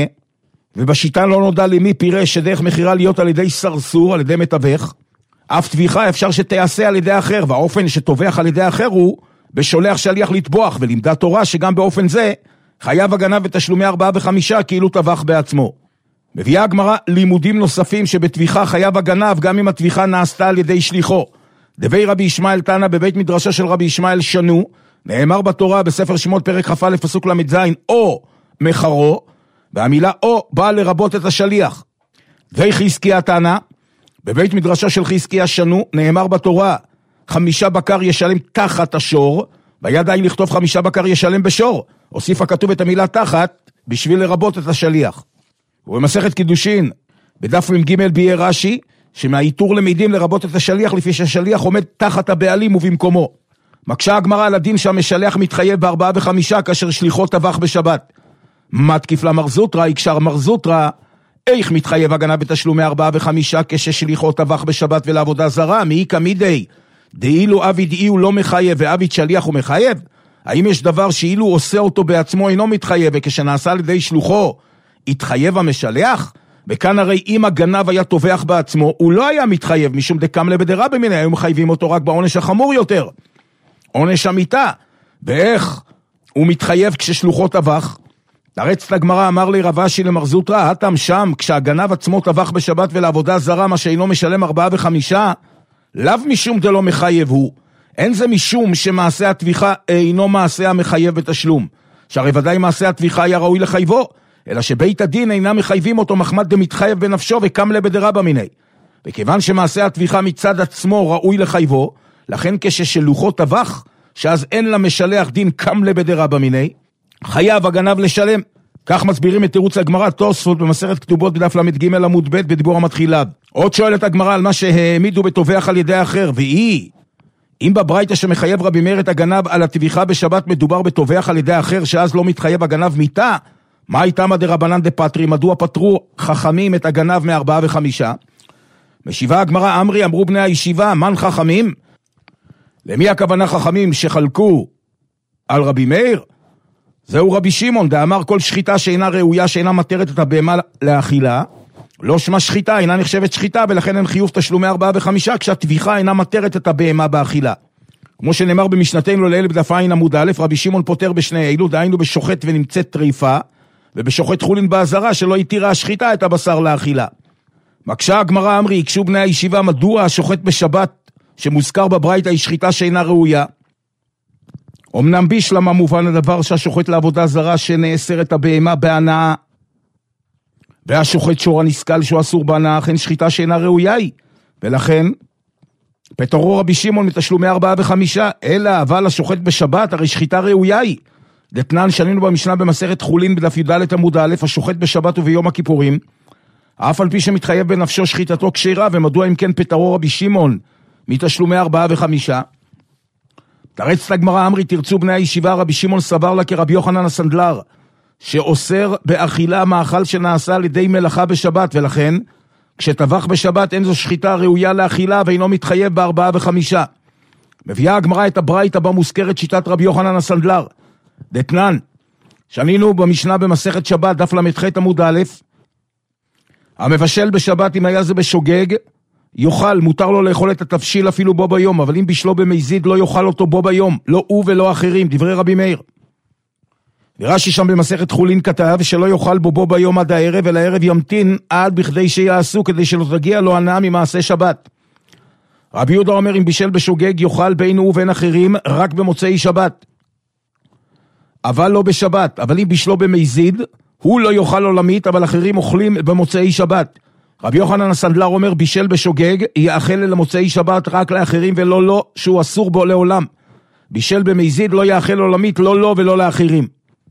ובשיטה לא נודע למי פירש שדרך מחירה להיות על ידי סרסור, על ידי מתווך, אף טביחה אפשר שתעשה על ידי אחר, והאופן שטובח על ידי אחר הוא בשולח שליח לטבוח, ולימדה תורה שגם באופן זה חייב הגנב בתשלומי 4 ו5 כאילו טבח בעצמו. מביאה הגמרא לימודים נוספים שבטביחה חייב הגנב גם אם הטביחה נעשתה על ידי שליחו. דבי רבי ישמעאל תנא בבית מדרשו של רבי ישמעאל שנו, נאמר בתורה בספר שמות פרק כ"א פסוק ל"ז או מחרו, והמילה או באה לרבות את השליח. דבי חזקיה תנא בבית מדרשו של חזקיה שנו, נאמר בתורה 5 בקר ישלם תחת השור, ביד היא לכתוב 5 בקר ישלם בשור, הוסיף הכתוב את המילה תחת בשביל לרבות את השליח. ובמסכת קידושין בדף מ"ג ביאר רש"י שמהאיתור למדים לרבות את השליח לפי שהשליח עומד תחת הבעלים ובמקומו. מקשה הגמרא על הדין שהמשלח מתחייב ב4 ו5 כאשר שליחו טבח בשבת. מתקיף למר זוטרא, יקשר מר זוטרא, איך מתחייב הגנב בתשלומי 4 ו5 כששליחו טבח בשבת ולעבודה זרה? מי כמידי דאילו אביד אילו לא מחייב ואביד שליח הוא מחייב? האם יש דבר שאילו עושה אותו בעצמו אינו מתחייב וכשנעשה על ידי שלוחו התחייב המשלח? וכאן הרי אם הגנב היה טובח בעצמו הוא לא היה מתחייב משום דקמלה בדרבא מיניה, היו מחייבים אותו רק בעונש החמור יותר, עונש המיתה. ואיך הוא מתחייב כששלוחו טבח? תרץ הגמרא אמר לי רב אשי למר זוטרא, הטעם שם כשהגנב עצמו טבח בשבת ולעבודה זרה מה שאינו משלם 4 ו5 לאו משום דלא מחייב הוא, אין זה משום שמעשה הטביחה אינו מעשה המחייב בתשלום, שהרי ודאי מעשה הטביחה היה ראוי לחייבו, אלא שבית הדין אינם מחייבים אותו מחמת דמתחייב בנפשו וקמלה בדרבא מיניה. וכיוון שמעשה הטביחה מצד עצמו ראוי לחייבו, לכן כששלוחו טבח, שאז אין למשלח דין קמלה בדרבא מיניה, חייב הגנב לשלם. כך מסבירים את תירוץ הגמרא תוספות במסכת כתובות בדף ל"ג עמוד ב' בדיבור המתחילה. עוד שואלת הגמרא על מה שהעמידו בטובח על ידי אחר, והיא אם בברייתא שמחייב רבי מאיר את הגנב על הטביחה בשבת מדובר בטובח על ידי אחר שאז לא מתחייב הגנב מיתה, מה הייתה דרבנן דפטרי? מדוע פטרו חכמים את הגנב מ4 ו5? משיבה הגמרא אמרי אמרו בני הישיבה מן חכמים? למי הכוונה חכמים שחלקו על רבי מאיר? זהו רבי שמעון דאמר כל שחיטה שאינה ראויה שאינה מתרת את הבהמה לאכילה לא שמה שחיטה, אינה נחשבת שחיטה ולכן אין חיוב תשלומי 4 ו5 כשהטביחה אינה מתרת את הבהמה באכילה. כמו שנאמר במשנתנו לאל בדף עין עמוד א', רבי שמעון פותר בשני אלו, דהיינו בשוחט ונמצאת טריפה ובשוחט חולין בעזרה שלא התירה השחיטה את הבשר לאכילה. מקשה הגמרא אמרי יקשו בני הישיבה מדוע השוחט בשבת שמוזכר בברייתא היא שחיטה שאינה ראויה? אמנם בישלמה מובן הדבר שהשוחט לעבודה זרה שנאסר את הבהמה בהנאה והשוחט שור הנסקל שהוא אסור בהנאה אכן שחיטה שאינה ראויה היא, ולכן פטרו רבי שמעון מתשלומי 4 ו5, אלא אבל השוחט בשבת הרי שחיטה ראויה היא. דתנן שנינו במשנה במסכת חולין בדף י"ד עמוד א', השוחט בשבת וביום הכיפורים אף על פי שמתחייב בנפשו שחיטתו כשרה, ומדוע אם כן פטרו רבי שמעון מתשלומי 4 ו5? תרץ הגמרא אמרי תרצו בני הישיבה רבי שמעון סבר לה כרבי יוחנן הסנדלר שאוסר באכילה מאכל שנעשה על ידי מלאכה בשבת, ולכן כשטבח בשבת אין זו שחיטה ראויה לאכילה ואינו מתחייב ב4 ו5. מביאה הגמרא את הברייתא בה מוזכרת שיטת רבי יוחנן הסנדלר דתנן שנינו במשנה במסכת שבת דף ל"ח עמוד א', המבשל בשבת אם היה זה בשוגג יאכל, מותר לו לאכול את התבשיל אפילו בו ביום, אבל אם בשלו במזיד לא יאכל אותו בו ביום, לא הוא ולא אחרים, דברי רבי מאיר. ורש"י שם במסכת חולין כתב שלא יאכל בו ביום עד הערב, אלא הערב ימתין עד בכדי שיעשו, כדי שלא תגיע לו הנאה ממעשה שבת. רבי יהודה אומר, אם בישל בשוגג יאכל בינו ובין אחרים רק במוצאי שבת, אבל לא בשבת. אבל אם בישלו במזיד, הוא לא יאכל עולמית, אבל אחרים אוכלים במוצאי שבת. רבי יוחנן הסנדלר אומר, בישל בשוגג יאכל למוצאי שבת רק לאחרים ולא לו, שהוא אסור בו לעולם. בישל במזיד לא יאכל עולמית, לא לו ולא לאחרים.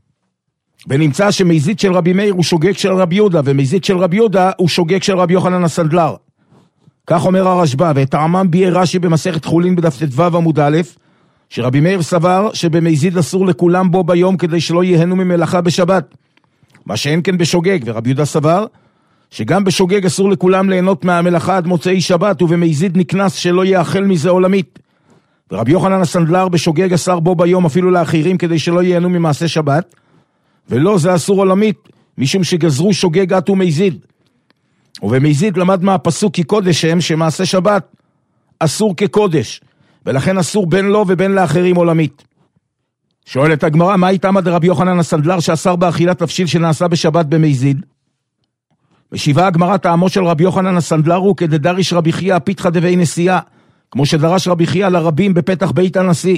ונמצא שמזיד של רבי מאיר הוא שוגג של רבי יהודה, ומזיד של רבי יהודה הוא שוגג של רבי יוחנן הסנדלר. כך אומר הרשב"א, וטעמם ביאר רש"י במסכת חולין בדף ט"ו עמוד א', שרבי מאיר סבר שבמזיד אסור לכולם בו ביום כדי שלא יהנו ממלאכה בשבת, מה שאין כן בשוגג. ורבי יהודה סבר שגם בשוגג אסור לכולם ליהנות מהמלאכה עד מוצאי שבת, ובמזיד נקנס שלא יאכל מזה עולמית. ורבי יוחנן הסנדלר בשוגג אסר בו ביום אפילו לאחרים כדי שלא ייהנו ממעשה שבת, ולא, זה אסור עולמית, משום שגזרו שוגג עד ומזיד. ובמזיד למד מהפסוק כי קודש הם, שמעשה שבת אסור כקודש, ולכן אסור בין לו ובין לאחרים עולמית. שואלת הגמרא, מה איתם עד רבי יוחנן הסנדלר שאסר באכילת תבשיל שנעשה בשבת במזיד? משיבה הגמרא, טעמו של רבי יוחנן הסנדלר הוא כדדריש רבי חייא פיתחא דבי נשיאה, כמו שדרש רבי חייא לרבים בפתח בית הנשיא.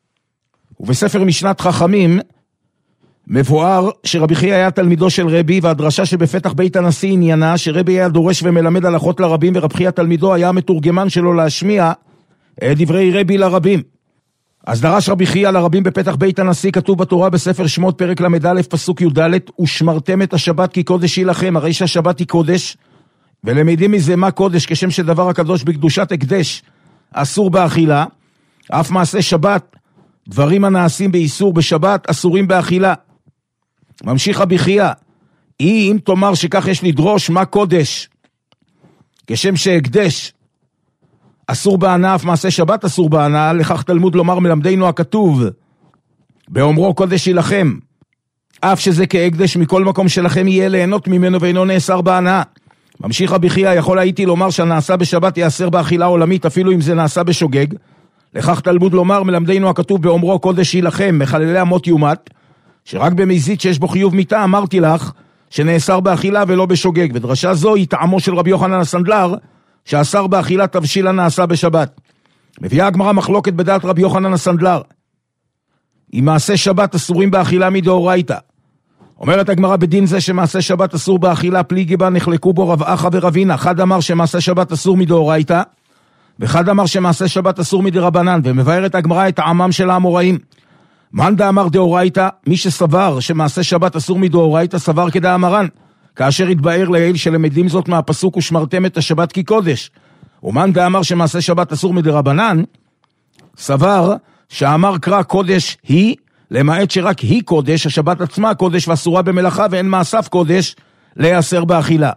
ובספר משנת חכמים מבואר שרבי חייא היה תלמידו של רבי, והדרשה שבפתח בית הנשיא עניינה שרבי היה דורש ומלמד הלכות לרבים, ורבי חייא תלמידו היה מתורגמן שלו להשמיע דברי רבי לרבים. אז דרש רבי חייא לרבים בפתח בית הנשיא, כתוב בתורה בספר שמות פרק למד פסוק י"ד, ושמרתם את השבת כי קודש היא לכם. הרי שהשבת היא קודש, ולמדים מזה מה קודש, כשם שדבר הקדוש בקדושת הקדש אסור באכילה, אף מעשה שבת, דברים הנעשים באיסור בשבת אסורים באכילה. ממשיך רבי חייא, אם תאמר שכך יש לדרוש מה קודש, כשם שהקדש אסור בהנאה, אף מעשה שבת אסור בהנאה, לכך תלמוד לומר מלמדנו הכתוב באומרו קודש היא לכם, אף שזה כהקדש מכל מקום שלכם יהיה ליהנות ממנו ואינו נאסר בהנאה. ממשיך רבי חייא, יכול הייתי לומר שהנעשה בשבת יאסר באכילה עולמית אפילו אם זה נעשה בשוגג, לכך תלמוד לומר מלמדנו הכתוב באומרו קודש היא לכם, מחללי אמות יומת, שרק במזיד שיש בו חיוב מיתה אמרתי לך שנאסר באכילה ולא בשוגג. ודרשה זו היא טעמו של רבי יוחנן הסנדלר שאסר באכילה תבשיל הנעשה בשבת. מביאה הגמרא מחלוקת בדעת רבי יוחנן הסנדלר, אם מעשה שבת אסורים באכילה מדאורייתא. אומרת הגמרא, בדין זה שמעשה שבת אסור באכילה פליגי בה נחלקו בו רב אחא ורבינה. אחד אמר שמעשה שבת אסור מדאורייתא, ואחד אמר שמעשה שבת אסור מדרבנן. ומבארת הגמרא את טעמם של האמוראים. מאן דאמר דאורייתא, מי שסבר שמעשה שבת אסור מדאורייתא סבר כדאמרן, כאשר התבאר לעיל שלמדים זאת מהפסוק ושמרתם את השבת כי קודש. ומאן דאמר שמעשה שבת אסור מדרבנן, סבר שאמר קרא קודש היא, למעט שרק היא קודש, השבת עצמה קודש ואסורה במלאכה, ואין מעשיו קודש להיאסר באכילה.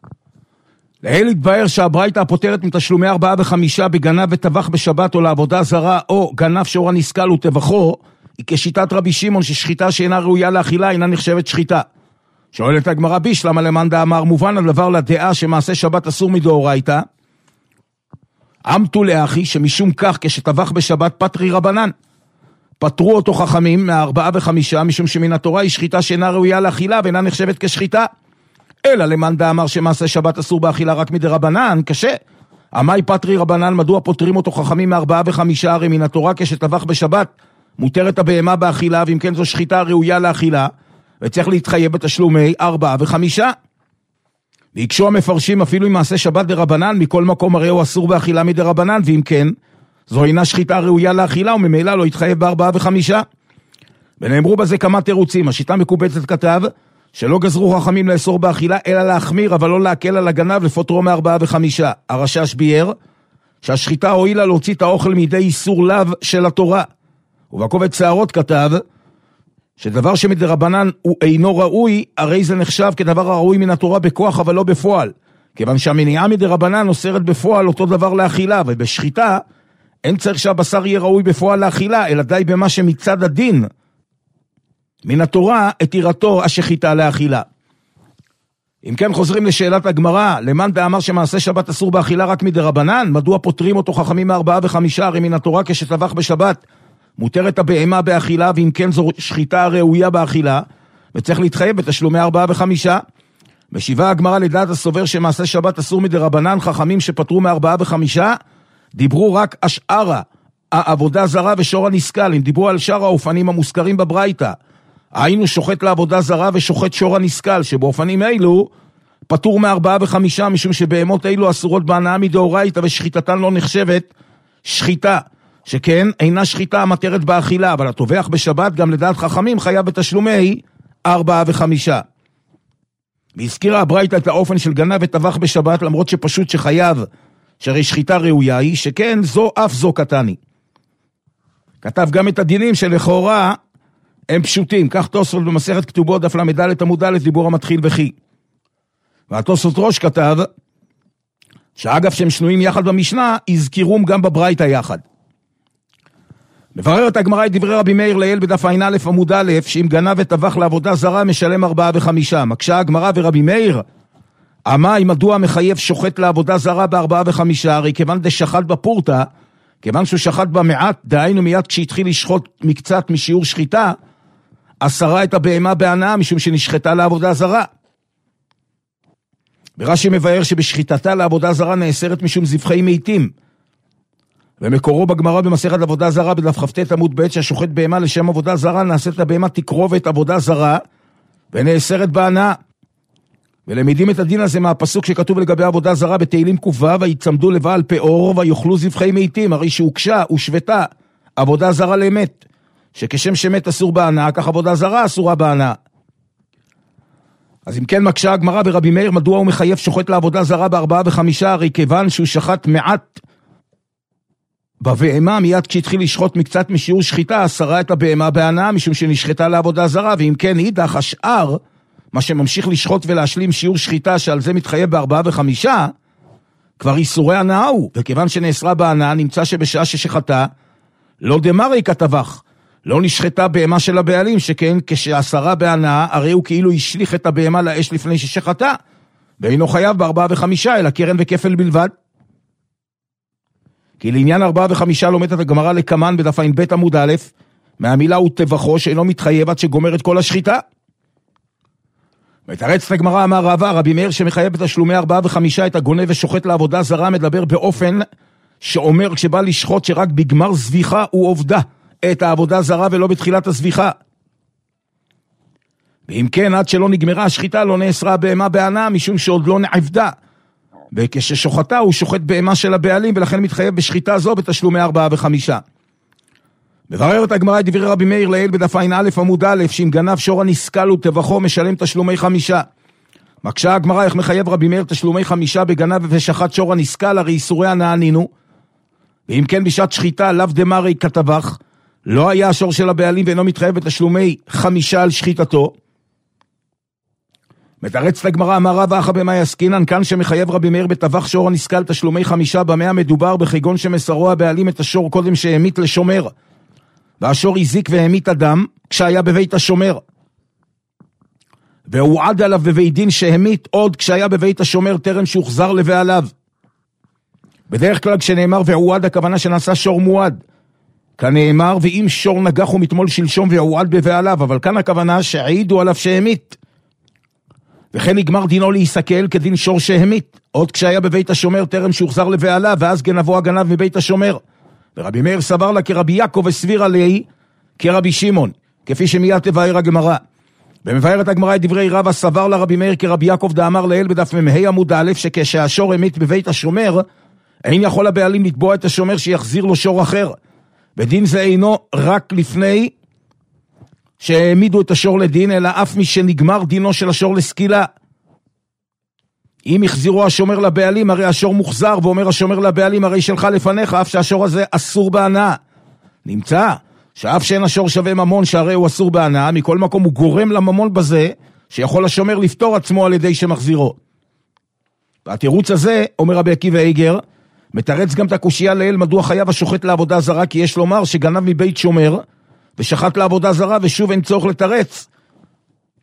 לעיל התבאר שהברייתא הפותרת מתשלומי 4 ו5 בגנב וטבח בשבת או לעבודה זרה, או גנב שאורה נסכל וטבחו, היא כשיטת רבי שמעון ששחיטה שאינה ראויה לאכילה אינה נחשבת שחיטה. שואלת הגמרא ביש, למה למאן דאמר מובן הדבר לדעה שמעשה שבת אסור מדאורייתא? אמתו לאחי שמשום כך כשטבח בשבת פטרי רבנן, פטרו אותו חכמים מ4 ו5 משום שמן התורה היא שחיטה שאינה ראויה לאכילה ואינה נחשבת כשחיטה. אלא למאן דאמר שמעשה שבת אסור באכילה רק מדרבנן, קשה. אמי פטרי רבנן, מדוע פוטרים אותו חכמים מ4 ו5? הרי מן התורה כשטבח בשבת מותרת הבהמה באכילה, ואם כן זו שחיטה ראויה לאכילה, וצריך להתחייב בתשלומי 4 ו5. ויקשו המפרשים אפילו אם מעשה שבת דרבנן, מכל מקום הרי הוא אסור באכילה מדרבנן, ואם כן, זו אינה שחיטה ראויה לאכילה, וממילא לא יתחייב ב4 ו5. ונאמרו בזה כמה תירוצים. השיטה מקובצת כתב, שלא גזרו חכמים לאסור באכילה, אלא להחמיר, אבל לא להקל על הגנב לפוטרו מ4 ו5. הרשש ביאר, שהשחיטה הועילה להוציא את האוכל מידי איסור לאו של התורה. ובקובץ שערות כתב, שדבר שמדרבנן הוא אינו ראוי, הרי זה נחשב כדבר הראוי מן התורה בכוח אבל לא בפועל, כיוון שהמניעה מדרבנן אוסרת בפועל אותו דבר לאכילה, ובשחיטה אין צריך שהבשר יהיה ראוי בפועל לאכילה, אלא די במה שמצד הדין מן התורה התירתו השחיטה לאכילה. אם כן חוזרים לשאלת הגמרא, למאן דאמר שמעשה שבת אסור באכילה רק מדרבנן, מדוע פותרים אותו חכמים מ4 ו5? הרי מן התורה כשטבח בשבת מותרת הבהמה באכילה, ואם כן זו שחיטה ראויה באכילה, וצריך להתחייב בתשלומי 4 ו5. משיבה הגמרא לדעת הסובר שמעשה שבת אסור מדרבנן, חכמים שפטרו מ4 ו5 דיברו רק השארה, העבודה זרה ושור הנסקל, הם דיברו על שאר האופנים המוזכרים בברייתא, היינו שוחט לעבודה זרה ושוחט שור הנסקל, שבאופנים אלו פטור מ4 ו5, משום שבהמות אלו אסורות בהנאה מדאורייתא, ושחיטתן לא נחשבת שחיטה, שכן אינה שחיטה המתרת באכילה, אבל הטובח בשבת גם לדעת חכמים חייב בתשלומי 4 ו5. והזכירה הברייתא את האופן של גנב וטבח בשבת, למרות שפשוט שחייב, שהרי שחיטה ראויה היא, שכן זו אף זו קטני. כתב גם את הדינים שלכאורה הם פשוטים, כך תוספות במסכת כתובות דף ל"ד עמוד א' דיבור המתחיל וכי. והתוספות ראש כתב שאגב שהם שנויים יחד במשנה, יזכירום גם בברייתא יחד. מבררת הגמרא את דברי רבי מאיר לעיל בדף ע"א עמוד א', שאם גנב וטבח לעבודה זרה משלם 4 ו5. מקשה הגמרא ורבי מאיר, אמר מדוע מחייב שוחט לעבודה זרה ב4 ו5? הרי כיוון דשחט בפורתא, כיוון שהוא שחט במעט, דהיינו מיד כשהתחיל לשחוט מקצת משיעור שחיטה, אסרה את הבהמה בהנאה משום שנשחטה לעבודה זרה. ברש"י מבאר שבשחיטתה לעבודה זרה נאסרת משום זבחי מתים. ומקורו בגמרא במסכת עבודה זרה בדף כ"ט עמוד ב' שהשוחט בהמה לשם עבודה זרה נעשית הבהמה תקרובת עבודה זרה ונאסרת בהנאה. ולמידים את הדין הזה מהפסוק שכתוב לגבי עבודה זרה בתהילים ק"ו, ויצמדו לבעל פאור ויאכלו זבחי מתים, הרי שהוקשה ושבתה עבודה זרה למת, שכשם שמת אסור בהנאה, כך עבודה זרה אסורה בהנאה. אז אם כן מקשה הגמרא ברבי מאיר, מדוע הוא מחייב שוחט לעבודה זרה ב4 ו5? הרי כיוון שהוא שחט מעט בבהמה, מיד כשהתחיל לשחוט מקצת משיעור שחיטה, אסרה את הבהמה בהנאה משום שנשחטה לעבודה זרה. ואם כן אידך השאר, מה שממשיך לשחוט ולהשלים שיעור שחיטה שעל זה מתחייב ב4 ו5, כבר איסורי הנאה הוא, וכיוון שנאסרה בהנאה נמצא שבשעה ששחטה לא דמרי כטבח, לא נשחטה בהמה של הבעלים, שכן כשאסרה בהנאה הרי הוא כאילו השליך את הבהמה לאש לפני ששחטה, ואינו חייב ב4 ו5 אלא קרן וכפל בלבד. כי לעניין 4 ו5 לומדת הגמרא לקמן בדף ע"ב עמוד א', מהמילה הוא טבחו שאינו מתחייב עד שגומר את כל השחיטה. מתרץ את הגמרא אמר רבא, רבי מאיר שמחייב בתשלומי 4 ו5 את הגונב ושוחט לעבודה זרה, מדבר באופן שאומר כשבא לשחוט שרק בגמר זביחה הוא עובדה את העבודה זרה ולא בתחילת הזביחה. ואם כן עד שלא נגמרה השחיטה לא נאסרה הבהמה בהנאה משום שעוד לא נעבדה, וכששוחטה הוא שוחט בהמה של הבעלים ולכן מתחייב בשחיטה זו בתשלומי 4 ו5. מבררת הגמרא את דברי רבי מאיר לעיל בדף ע"א עמוד א', שאם גנב שור הנסקל וטבחו משלם תשלומי 5. מקשה הגמרא איך מחייב רבי מאיר תשלומי 5 בגנב ושחט שור הנסקל, הרי איסורי הנאה נינו. ואם כן בשעת שחיטה לאו דמרי כטבח, לא היה השור של הבעלים ואינו מתחייב בתשלומי 5 על שחיטתו. מתרץ לגמרא אמר רבא אחא במאי עסקינן, כאן שמחייב רבי מאיר בטבח שור הנסקל תשלומי 5 במאה מדובר בכגון שמסרו הבעלים את השור קודם שהמית לשומר, והשור הזיק והמית אדם כשהיה בבית השומר, והוא עד עליו בבית דין שהמית עוד כשהיה בבית השומר טרם שהוחזר לבעליו. בדרך כלל כשנאמר והועד הכוונה שנעשה שור מועד, כנאמר ואם שור נגח ומתמול שלשום והועד בבעליו, אבל כאן הכוונה שהעידו עליו שהמית, וכן נגמר דינו להיסקל כדין שור שהמית עוד כשהיה בבית השומר טרם שהוחזר לבעליו, ואז גנבו הגנב מבית השומר. ורבי מאיר סבר לה כרבי יעקב וסביר עלי כרבי שמעון, כפי שמיד תבאר הגמרא. ומבארת הגמרא את דברי רבא, סבר לה רבי מאיר כרבי יעקב דאמר לעיל בדף מ"ה עמוד א', שכשהשור המית בבית השומר אין יכול הבעלים לתבוע את השומר שיחזיר לו שור אחר, ודין זה אינו רק לפני שהעמידו את השור לדין, אלא אף מי שנגמר דינו של השור לסקילה. אם יחזירו השומר לבעלים, הרי השור מוחזר, ואומר השומר לבעלים, הרי שלך לפניך, אף שהשור הזה אסור בהנאה. נמצא שאף שאין השור שווה ממון, שהרי הוא אסור בהנאה, מכל מקום הוא גורם לממון בזה, שיכול השומר לפתור עצמו על ידי שמחזירו. והתירוץ הזה, אומר רבי עקיבא איגר, מתרץ גם את הקושיה לעיל, מדוע חייב השוחט לעבודה זרה, כי יש לומר שגנב מבית שומר, ושחט לעבודה זרה, ושוב אין צורך לתרץ,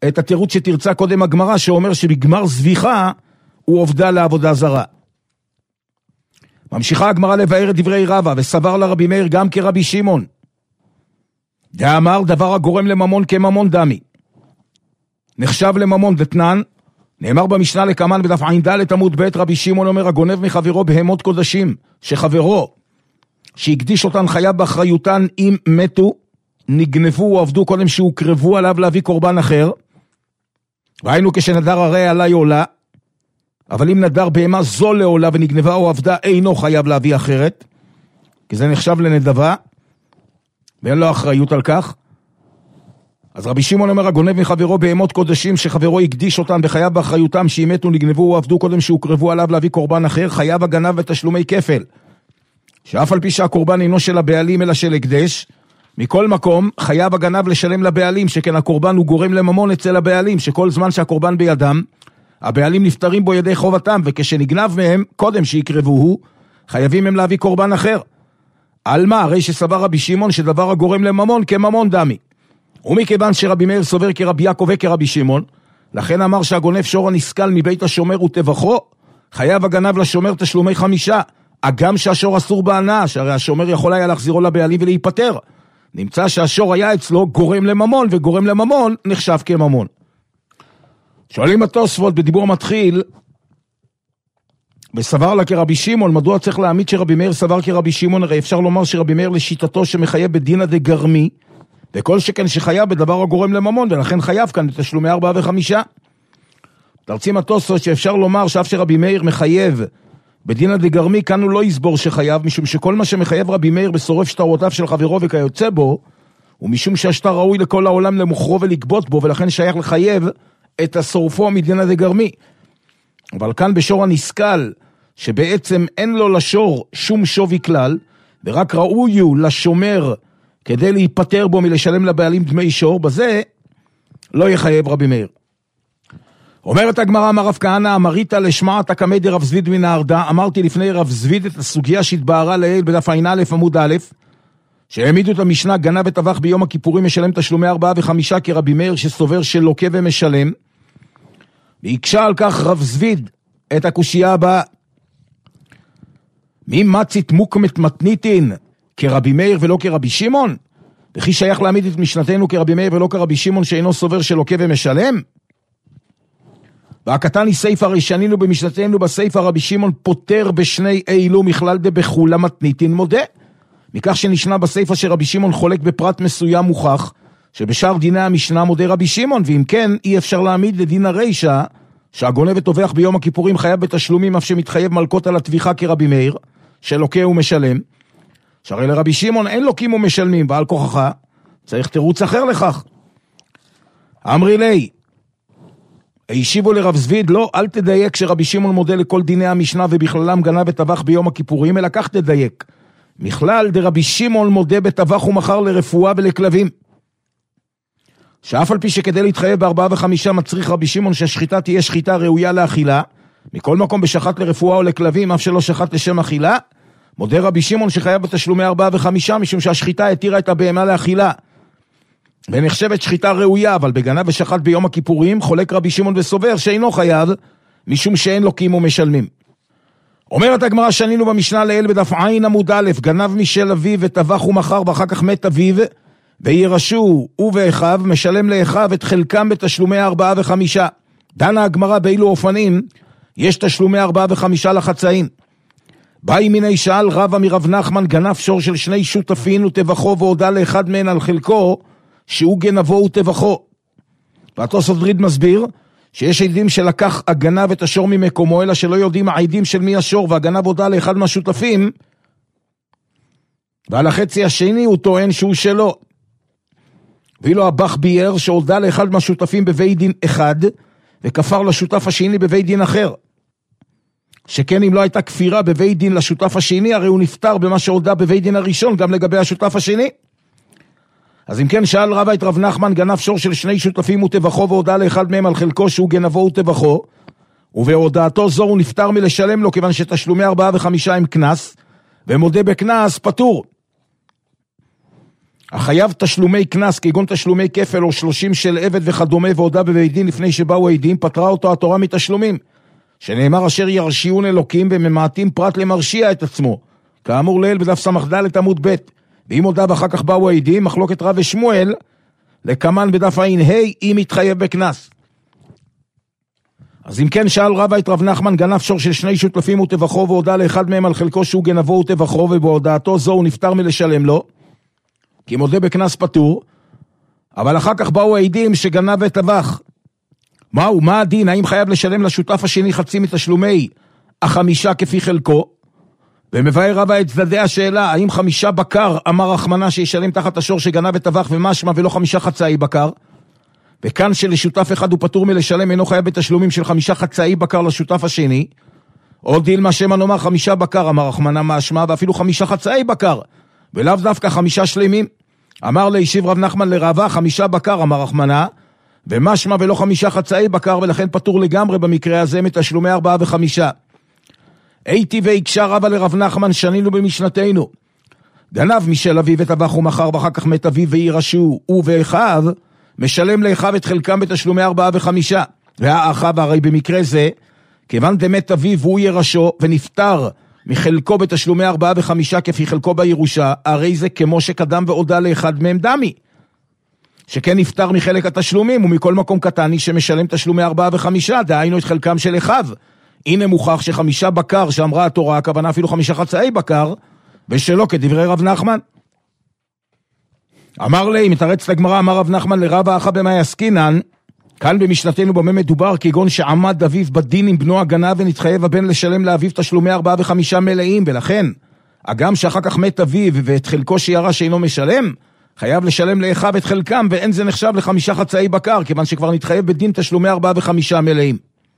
את התירוץ שתרצה קודם הגמרא, שאומר שבגמר זביחה הוא עובדה לעבודה זרה. ממשיכה הגמרא לבאר את דברי רבא, וסבר לרבי מאיר גם כרבי שמעון. דאמר דבר הגורם לממון כממון דמי. נחשב לממון דתנן, נאמר במשנה לקמן בדף ע"ד עמוד ב', רבי שמעון אומר, הגונב מחברו בהמות קודשים, שחברו, שהקדיש אותן חייב באחריותן אם מתו, נגנבו או עבדו קודם שהוקרבו עליו להביא קורבן אחר, והיינו כשנדר הרי עלי עולה, אבל אם נדר בהמה זו לעולה ונגנבה או עבדה, אינו חייב להביא אחרת, כי זה נחשב לנדבה, ואין לו אחריות על כך. אז רבי שמעון אומר, הגונב מחברו בהמות קודשים שחברו הקדיש אותם בחייב באחריותם שאם מתו נגנבו או עבדו קודם שהוקרבו עליו להביא קורבן אחר, חייב הגנב ותשלומי כפל, שאף על פי שהקורבן אינו של הבעלים אלא של הקדש. מכל מקום חייב הגנב לשלם לבעלים, שכן הקורבן הוא גורם לממון אצל הבעלים, שכל זמן שהקורבן בידם הבעלים נפטרים בו ידי חובתם, וכשנגנב מהם קודם שיקרבוהו חייבים הם להביא קורבן אחר. על מה? הרי שסבר רבי שמעון שדבר הגורם לממון כממון דמי, ומכיוון שרבי מאיר סובר כרבי יעקב וכרבי שמעון, לכן אמר שהגונב שור הנסכל מבית השומר וטבחו, חייב הגנב לשומר תשלומי 5, אגם שהשור אסור בהנאה, שהרי השומר יכול היה להחזירו לבעלים ולהיפטר. נמצא שהשור היה אצלו גורם לממון, וגורם לממון נחשב כממון. שואלים התוספות בדיבור מתחיל, וסבר לה כרבי שמעון, מדוע צריך להעמיד שרבי מאיר סבר כרבי שמעון? הרי אפשר לומר שרבי מאיר לשיטתו שמחייב בדינא דגרמי, וכל שכן שחייב בדבר הגורם לממון, ולכן חייב כאן בתשלומי 4 ו5. תרצים התוספות שאפשר לומר שאף שרבי מאיר מחייב בדינא דגרמי, כאן הוא לא יסבור שחייב, משום שכל מה שמחייב רבי מאיר בשורף שטרותיו של חברו וכיוצא בו, ומשום שהשטר ראוי לכל העולם למוכרו ולגבות בו, ולכן שייך לחייב את השורפו מדינא דגרמי. אבל כאן בשור הנסכל, שבעצם אין לו לשור שום שווי כלל, ורק ראוי הוא לשומר כדי להיפטר בו מלשלם לבעלים דמי שור, בזה לא יחייב רבי מאיר. אומרת הגמרא, אמר רב כהנא, אמרית לשמעת הקמי דרב זביד מן הארדה, אמרתי לפני רב זביד את הסוגיה שהתבהרה לעיל בדף ע"א עמוד א', שהעמידו את המשנה גנב וטבח ביום הכיפורים משלם תשלומי 4 ו5 כרבי מאיר שסובר שלוקה ומשלם, והקשה על כך רב זביד את הקושייה הבאה, מי מצית מוקמת מתניתין כרבי מאיר ולא כרבי שמעון? וכי שייך להעמיד את משנתנו כרבי מאיר ולא כרבי שמעון שאינו סובר שלוקה ומשלם? והקטן היא סייפה, הרי שנינו במשנתנו בסייפה רבי שמעון פותר בשני אילו מכלל דבחולה מתניתין מודה, מכך שנשנה בסייפה שרבי שמעון חולק בפרט מסוים מוכח, שבשאר דיני המשנה מודה רבי שמעון, ואם כן אי אפשר להעמיד לדין הרישה שהגונב וטובח ביום הכיפורים חייב בתשלומים אף שמתחייב מלכות על התביחה כרבי מאיר שלוקה ומשלם, שהרי לרבי שמעון אין לוקים ומשלמים, ועל כוחך צריך תירוץ אחר לכך. אמרי לי, הישיבו לרב זביד, לא, אל תדייק שרבי שמעון מודה לכל דיני המשנה ובכללם גנב וטבח ביום הכיפורים, אלא כך תדייק, מכלל דרבי שמעון מודה בטבח ומחר לרפואה ולכלבים, שאף על פי שכדי להתחייב ב4 ו5 מצריך רבי שמעון שהשחיטה תהיה שחיטה ראויה לאכילה, מכל מקום בשחט לרפואה או לכלבים, אף שלא שחט לשם אכילה, מודה רבי שמעון שחייב בתשלומי 4 ו5, משום שהשחיטה התירה את הבהמה לאכילה, ונחשבת שחיטה ראויה, אבל בגנב ושחט ביום הכיפורים, חולק רבי שמעון וסובר שאינו חייב, משום שאין לוקים ומשלמים. אומרת הגמרא, שנינו במשנה לעיל בדף עין עמוד א', גנב משל אביו וטבח ומחר, ואחר כך מת אביו, וירשו הוא ואחיו, משלם לאחיו את חלקם בתשלומי 4 ו5. דנה הגמרא באילו אופנים יש תשלומי 4 ו5 לחצאים. באי מיני שאל רבא מרב נחמן, גנב שור של שני שותפין וטבחו, והודע לאחד מהן על חלקו שהוא גנבו וטבחו. והתוספות דריד מסביר שיש עדים שלקח הגנב את השור ממקומו, אלא שלא יודעים העדים של מי השור, והגנב הודע לאחד מהשותפים, ועל החצי השני הוא טוען שהוא שלו. ואילו הבח בייר שהודע לאחד מהשותפים בבית דין אחד, וכפר לשותף השני בבית דין אחר. שכן אם לא הייתה כפירה בבית דין לשותף השני, הרי הוא נפטר במה שהודע בבית דין הראשון, גם לגבי השותף השני. אז אם כן, שאל רבא את רב נחמן, גנב שור של שני שותפים וטבחו, והודע לאחד מהם על חלקו שהוא גנבו וטבחו, ובהודעתו זו הוא נפטר מלשלם לו, כיוון שתשלומי 4 ו5 הם כנס, ומודה בכנס פטור. החייב תשלומי קנס, כגון תשלומי כפל או 30 של עבד וכדומה, והודה בבית דין לפני שבאו העדים, פטרה אותו התורה מתשלומים. שנאמר אשר ירשיון אלוקים וממעטים פרט למרשיע את עצמו. כאמור לעיל בדף סמ"ד עמוד ב'. ואם הודה ואחר כך באו העדים, מחלוקת רב ושמואל, לקמן בדף ע"ה, אם יתחייב בקנס. אז אם כן שאל רבא את רב נחמן, גנב שור של 2 שותפים וטבחו, והודה לאחד מהם על חלקו שהוא גנבו וטבחו, ובהודעתו זו הוא נפטר מלשלם לו, כי מודה בקנס פטור, אבל אחר כך באו העדים שגנב וטבח. מה הדין? האם חייב לשלם לשותף השני חצי מתשלומי 5 כפי חלקו? ומבאר רבא את צדדי השאלה, האם 5 בקר אמר רחמנה שישלם תחת השור שגנב וטבח ומשמע, ולא 5 חצאי בקר? וכאן שלשותף אחד הוא פטור מלשלם, אינו חייב בתשלומים של 5 חצאי בקר לשותף השני, או דילמה שמא נאמר 5 בקר אמר רחמנה משמע, ואפילו 5 חצאי בקר, ולאו דווקא 5 שלמים. אמר להשיב רב נחמן לרבא, 5 בקר אמר רחמנה, ומשמע ולא 5 חצאי בקר, ולכן פטור לגמרי במקרה הזה מתשלומי 4 ו5. הייתי והקשה רבא לרב נחמן, שנינו במשנתנו. גנב משל אביו וטבח ומחר, ואחר כך מת אביו וירשו, הוא ואחיו, משלם לאחיו את חלקם בתשלומי 4 ו5. והאחיו הרי במקרה זה, כיוון דמת אביו והוא ירשו, ונפטר מחלקו בתשלומי 4 ו5 כפי חלקו בירושה, הרי זה כמו שקדם והודה לאחד מהם דמי. שכן נפטר מחלק התשלומים, ומכל מקום קטני שמשלם תשלומי 4 ו5, דהיינו את חלקם של אחיו. הנה מוכח ש5 בקר שאמרה התורה, הכוונה אפילו 5 חצאי בקר, ושלא כדברי רב נחמן. אמר לי, מתרץ לגמרא, אמר רב נחמן לרבא אחא במאי עסקינן, כאן במשנתנו במה מדובר, כגון שעמד אביו בדין עם בנו הגנב, ונתחייב הבן לשלם לאביו תשלומי 4 ו5 מלאים, ולכן, הגם שאחר כך מת אביו ואת חלקו שירש אינו משלם, חייב לשלם לאחיו את חלקם, ואין זה נחשב ל5 חצאי בקר, כיוון שכבר נתחייב בדין תשלומי 4 ו5 מלאים.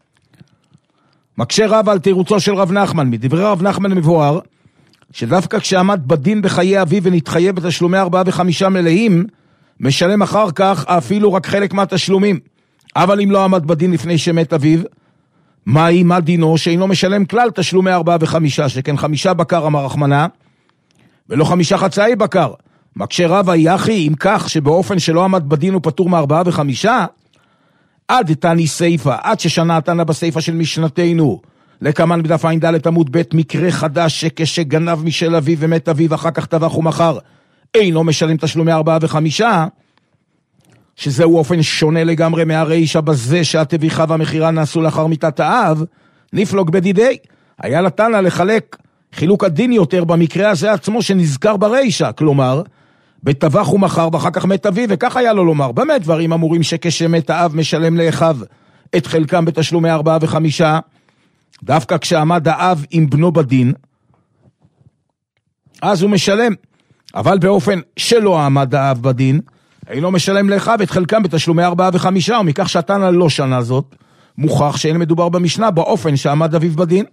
מקשה רבא על תירוצו של רב נחמן, מדברי רב נחמן מבואר, שדווקא כשעמד בדין בחיי אביו ונתחייב בתשלומי 4 ו5 מלאים, משלם אחר כך אפילו רק חלק מהתשלומים. אבל אם לא עמד בדין לפני שמת אביו, מה דינו? שאינו משלם כלל תשלומי 4 ו5, שכן 5 בקר אמר רחמנה, ולא 5 חצאי בקר. מקשה רבא יחי, אם כך שבאופן שלא עמד בדין הוא פטור מ4 ו5, עד תני סייפה, עד ששנה תנה בסייפה של משנתנו, לקמן בדף ע"ד עמוד ב', מקרה חדש שכשגנב משל אביו ומת אביו, אחר כך טבח ומחר, אינו משלם תשלומי 4 ו5, שזהו אופן שונה לגמרי מהרישא בזה שהטביחה והמחירה נעשו לאחר מיתת האב, נפלוג בדידי, היה לתנא לחלק חילוק הדין יותר במקרה הזה עצמו שנזכר ברישא, כלומר, בטבח ומחר ואחר כך מת אביו, וכך היה לו לומר, באמת דברים אמורים שכשמת האב משלם לאחיו את חלקם בתשלומי 4 ו5, דווקא כשעמד האב עם בנו בדין, אז הוא משלם, אבל באופן שלא עמד האב בדין, אינו משלם לאחיו את חלקם בתשלומי 4 ו5, ומכך שהתנא לא שנה זאת, מוכח שאין מדובר במשנה באופן שעמד אביו בדין.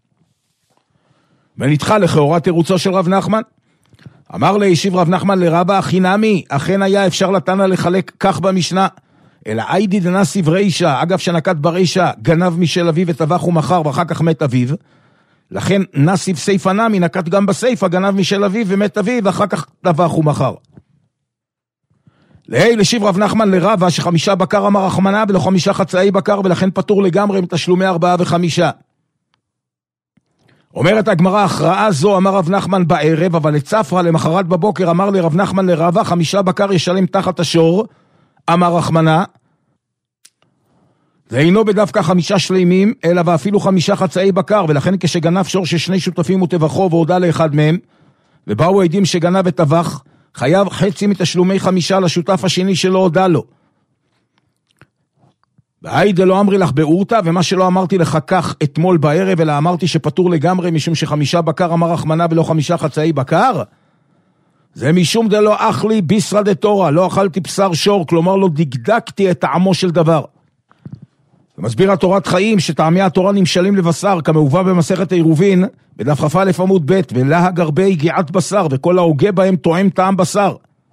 ונדחה לכאורה תירוצו של רב נחמן. אמר להשיב רב נחמן לרבא, חינמי, אכן היה אפשר לתנא לחלק כך במשנה, אלא איידי דנסיב רישא, אגב שנקט ברישא, גנב משל אביו וטבח ומחר ואחר כך מת אביו, לכן נסיב סייפה נמי, נקט גם בסייפה, גנב משל אביו ומת אביו ואחר כך טבח ומחר. להשיב רב נחמן לרבא, ש5 בקר אמר רחמנה ולא 5 חצאי בקר, ולכן פטור לגמרי מתשלומי 4 ו5. אומרת הגמרא, הכרעה זו אמר רב נחמן בערב, אבל לצפרא למחרת בבוקר אמר לרב נחמן לרבא, 5 בקר ישלם תחת השור, אמר רחמנה, ואינו בדווקא 5 שלמים, אלא ואפילו 5 חצאי בקר, ולכן כשגנב שור ש2 שותפים וטבחו והודה לאחד מהם, ובאו עדים שגנב וטבח, חייב חצי מתשלומי 5 לשותף השני שלא הודה לו. והיידה לא אמרי לך באורתא, ומה שלא אמרתי לך כך אתמול בערב, אלא אמרתי שפטור לגמרי משום ש5 בקר אמר רחמנה ולא 5 חצאי בקר, זה משום דלא אכלי ביסרא דתורא, לא אכלתי בשר שור, כלומר לא דקדקתי את טעמו של דבר. ומסביר התורת חיים שטעמי התורה נמשלים לבשר, כמובא במסכת עירובין, בדף כ"א עמוד ב', ולהג הרבה יגיעת בשר, וכל ההוגה בהם טועם טעם בשר.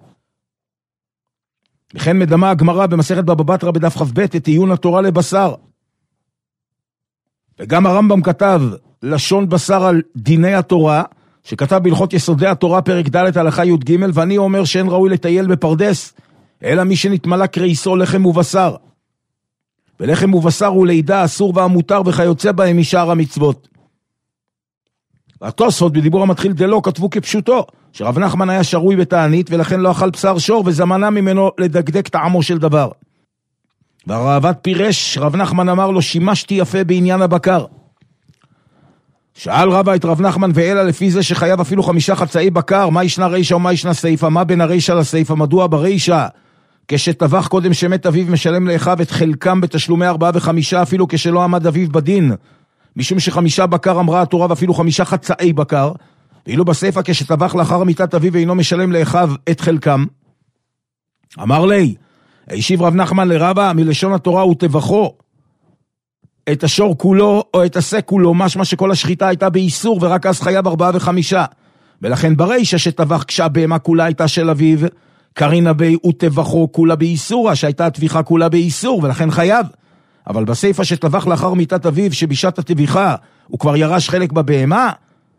לכן מדמה הגמרא במסכת בבא בתרא בדף כ"ב את עיון התורה לבשר. וגם הרמב"ם כתב לשון בשר על דיני התורה, שכתב בהלכות יסודי התורה פרק ד' הלכה י"ג, ואני אומר שאין ראוי לטייל בפרדס, אלא מי שנתמלא קריסו לחם ובשר. ולחם ובשר הוא לידה אסור והמותר וכיוצא בהם משאר המצוות. והתוספות בדיבור המתחיל דלו כתבו כפשוטו, שרב נחמן היה שרוי בתענית ולכן לא אכל בשר שור וזמנה ממנו לדקדק טעמו של דבר. והראב"ד פירש, רב נחמן אמר לו שימשתי יפה בעניין הבקר. שאל רבא את רב נחמן ואלה לפי זה שחייב אפילו 5 חצאי בקר, מה ישנה רישה ומה ישנה סייפה, מה בין הרישה לסייפה, מדוע ברישה כשטבח קודם שמת אביו משלם לאחיו את חלקם בתשלומי 4 ו5 אפילו כשלא עמד אביו בדין, משום ש5 בקר אמרה התורה ואפילו 5 חצאי בקר, ואילו בסייפה כשטבח לאחר מיתת אביו ואינו משלם לאחיו את חלקם. אמר לי, הישיב רב נחמן לרבא, מלשון התורה הוא טבחו את השור כולו או את הסק כולו, משמע שכל השחיטה הייתה באיסור ורק אז חייב 4 ו5, ולכן ברישה שטבח כשהבהמה כולה הייתה של אביו, קרינה בי הוא טבחו כולה באיסורה, שהייתה טביחה כולה באיסור ולכן חייב. אבל בסייפה שטבח לאחר מיתת אביו שבשעת הטביחה הוא כבר ירש חלק בבהמה,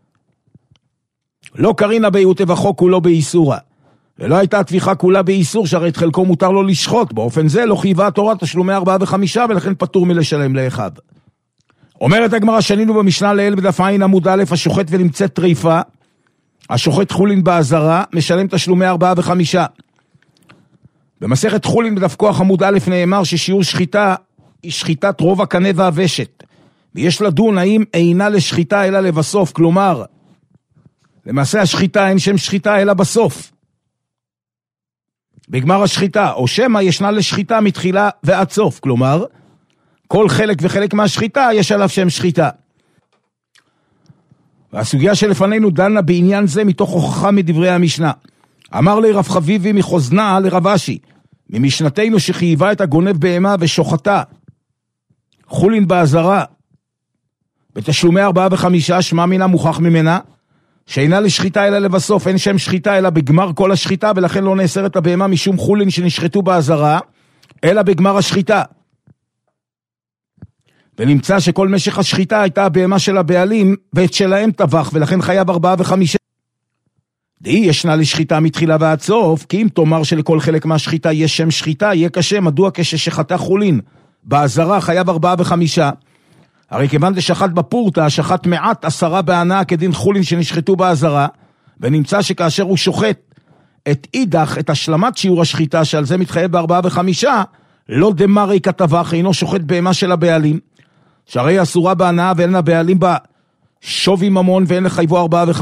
לא קרינה בי הוא טבחו כולו באיסורה, ולא הייתה טביחה כולה באיסור, שהרי את חלקו מותר לו לשחוט, באופן זה לא חייבה התורה תשלומי 4 ו5 ולכן פטור מלשלם לאחיו. אומרת הגמרא, שנינו במשנה לעיל בדף עין עמוד א', השוחט ונמצאת טריפה, השוחט חולין בעזרה, משלם תשלומי 4 ו5. במסכת חולין בדף כוח עמוד א' נאמר ששיעור שחיטה היא שחיטת רוב הקנה והוושת, ויש לדון האם אינה לשחיטה אלא לבסוף, כלומר למעשה השחיטה אין שם שחיטה אלא בסוף בגמר השחיטה, או שמה ישנה לשחיטה מתחילה ועד סוף, כלומר כל חלק וחלק מהשחיטה יש עליו שם שחיטה. והסוגיה שלפנינו דנה בעניין זה מתוך הוכחה מדברי המשנה. אמר לי רב חביבי מחוזנה לרב אשי, ממשנתנו שחייבה את הגונב בהמה ושוחטה חולין בעזרה בתשלומי 4 ו5, שמה מינה מוכח ממנה שאינה לשחיטה אלא לבסוף, אין שם שחיטה אלא בגמר כל השחיטה, ולכן לא נאסרת הבהמה משום חולין שנשחטו בעזרה אלא בגמר השחיטה. ונמצא שכל משך השחיטה הייתה הבהמה של הבעלים ואת שלהם טבח, ולכן חייב 4 ו5. די ישנה לשחיטה מתחילה ועד סוף, כי אם תאמר שלכל חלק מהשחיטה יש שם שחיטה, יהיה קשה, מדוע כששחטה חולין בעזרה חייב 4 ו5? הרי כיוון דשחט בפורטה, שחט מעט 10 בהנאה כדין חולין שנשחטו בעזרה, ונמצא שכאשר הוא שוחט את אידך, את השלמת שיעור השחיטה, שעל זה מתחייב ב4 ו5, לא דמרי כתבח, אינו שוחט בהמה של הבעלים, שהרי אסורה בהנאה ואין הבעלים בה שווי ממון ואין לחייבו 4 ו5.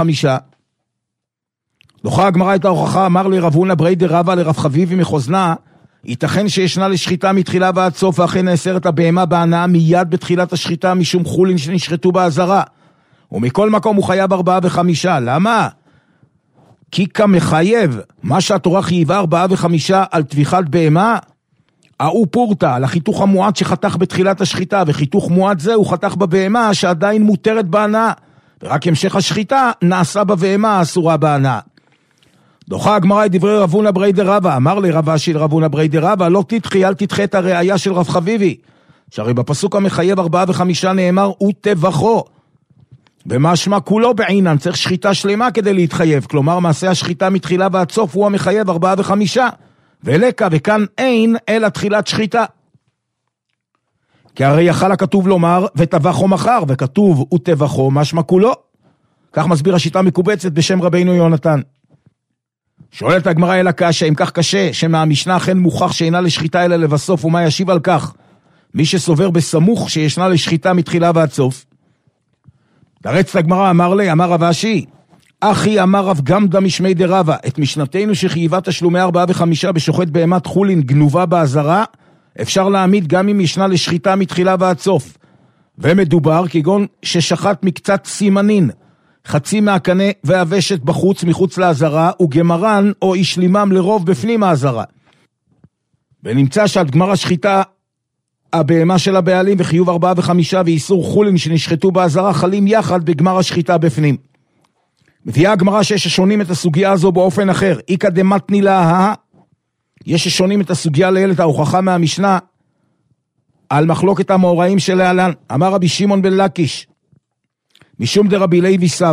דוחה הגמרא את ההוכחה, אמר לי רב הונא ברי דרבא לרב חביבי מחוזנה, ייתכן שישנה לשחיטה מתחילה ועד סוף, ואכן נאסרת הבהמה בהנאה מיד בתחילת השחיטה משום חולין שנשחטו בעזרה, ומכל מקום הוא חייב 4 ו5. למה? כי כמחייב מה שהתורה חייבה 4 ו5 על טביחת בהמה, הוא פורטה, על החיתוך המועט שחתך בתחילת השחיטה, וחיתוך מועט זה הוא חתך בבהמה שעדיין מותרת בהנאה, ורק המשך השחיטה נעשה בבהמה האסורה בהנאה. דוחה הגמרא את דברי רב הונא ברי דרבא, אמר לי רב אשי לרב הונא ברי דרבא, לא תדחי, אל תדחה את הראיה של רב חביבי, שהרי בפסוק המחייב 4 ו5 נאמר וטבחו, ומשמע כולו בעינן, צריך שחיטה שלמה כדי להתחייב, כלומר מעשה השחיטה מתחילה ועד סוף הוא המחייב 4 ו5, ולקה וכאן אין אלא תחילת שחיטה. כי הרי יכל הכתוב לומר וטבחו מחר, וכתוב וטבחו משמע כולו. כך מסביר השיטה מקובצת בשם רבינו יונתן. שואלת הגמרא אלא קשה, אם כך קשה, שמהמשנה אכן מוכח שאינה לשחיטה אלא לבסוף, ומה ישיב על כך? מי שסובר בסמוך שישנה לשחיטה מתחילה ועד סוף. תרץ הגמרא, אמר לי, אמר רב אשי, אחי אמר רב גמדא משמי דרבא, את משנתנו שחייבה תשלומי 4 ו5 בשוחט בהמת חולין גנובה בעזרה, אפשר להעמיד גם אם ישנה לשחיטה מתחילה ועד סוף. ומדובר כגון ששחט מקצת סימנין, חצי מהקנה והוושת בחוץ מחוץ לעזרה, וגמרן או השלימם לרוב בפנים העזרה. ונמצא שעד גמר השחיטה הבהמה של הבעלים וחיוב 4 ו5 ואיסור חולין שנשחטו בעזרה חלים יחד בגמר השחיטה בפנים. מביאה הגמרא שיש ששונים את הסוגיה הזו באופן אחר. איקא דמתני לה, יש ששונים את הסוגיה לאלת ההוכחה מהמשנה על מחלוקת המאורעים של להלן. אמר רבי שמעון בן לקיש, משום דרבי לוי סבא,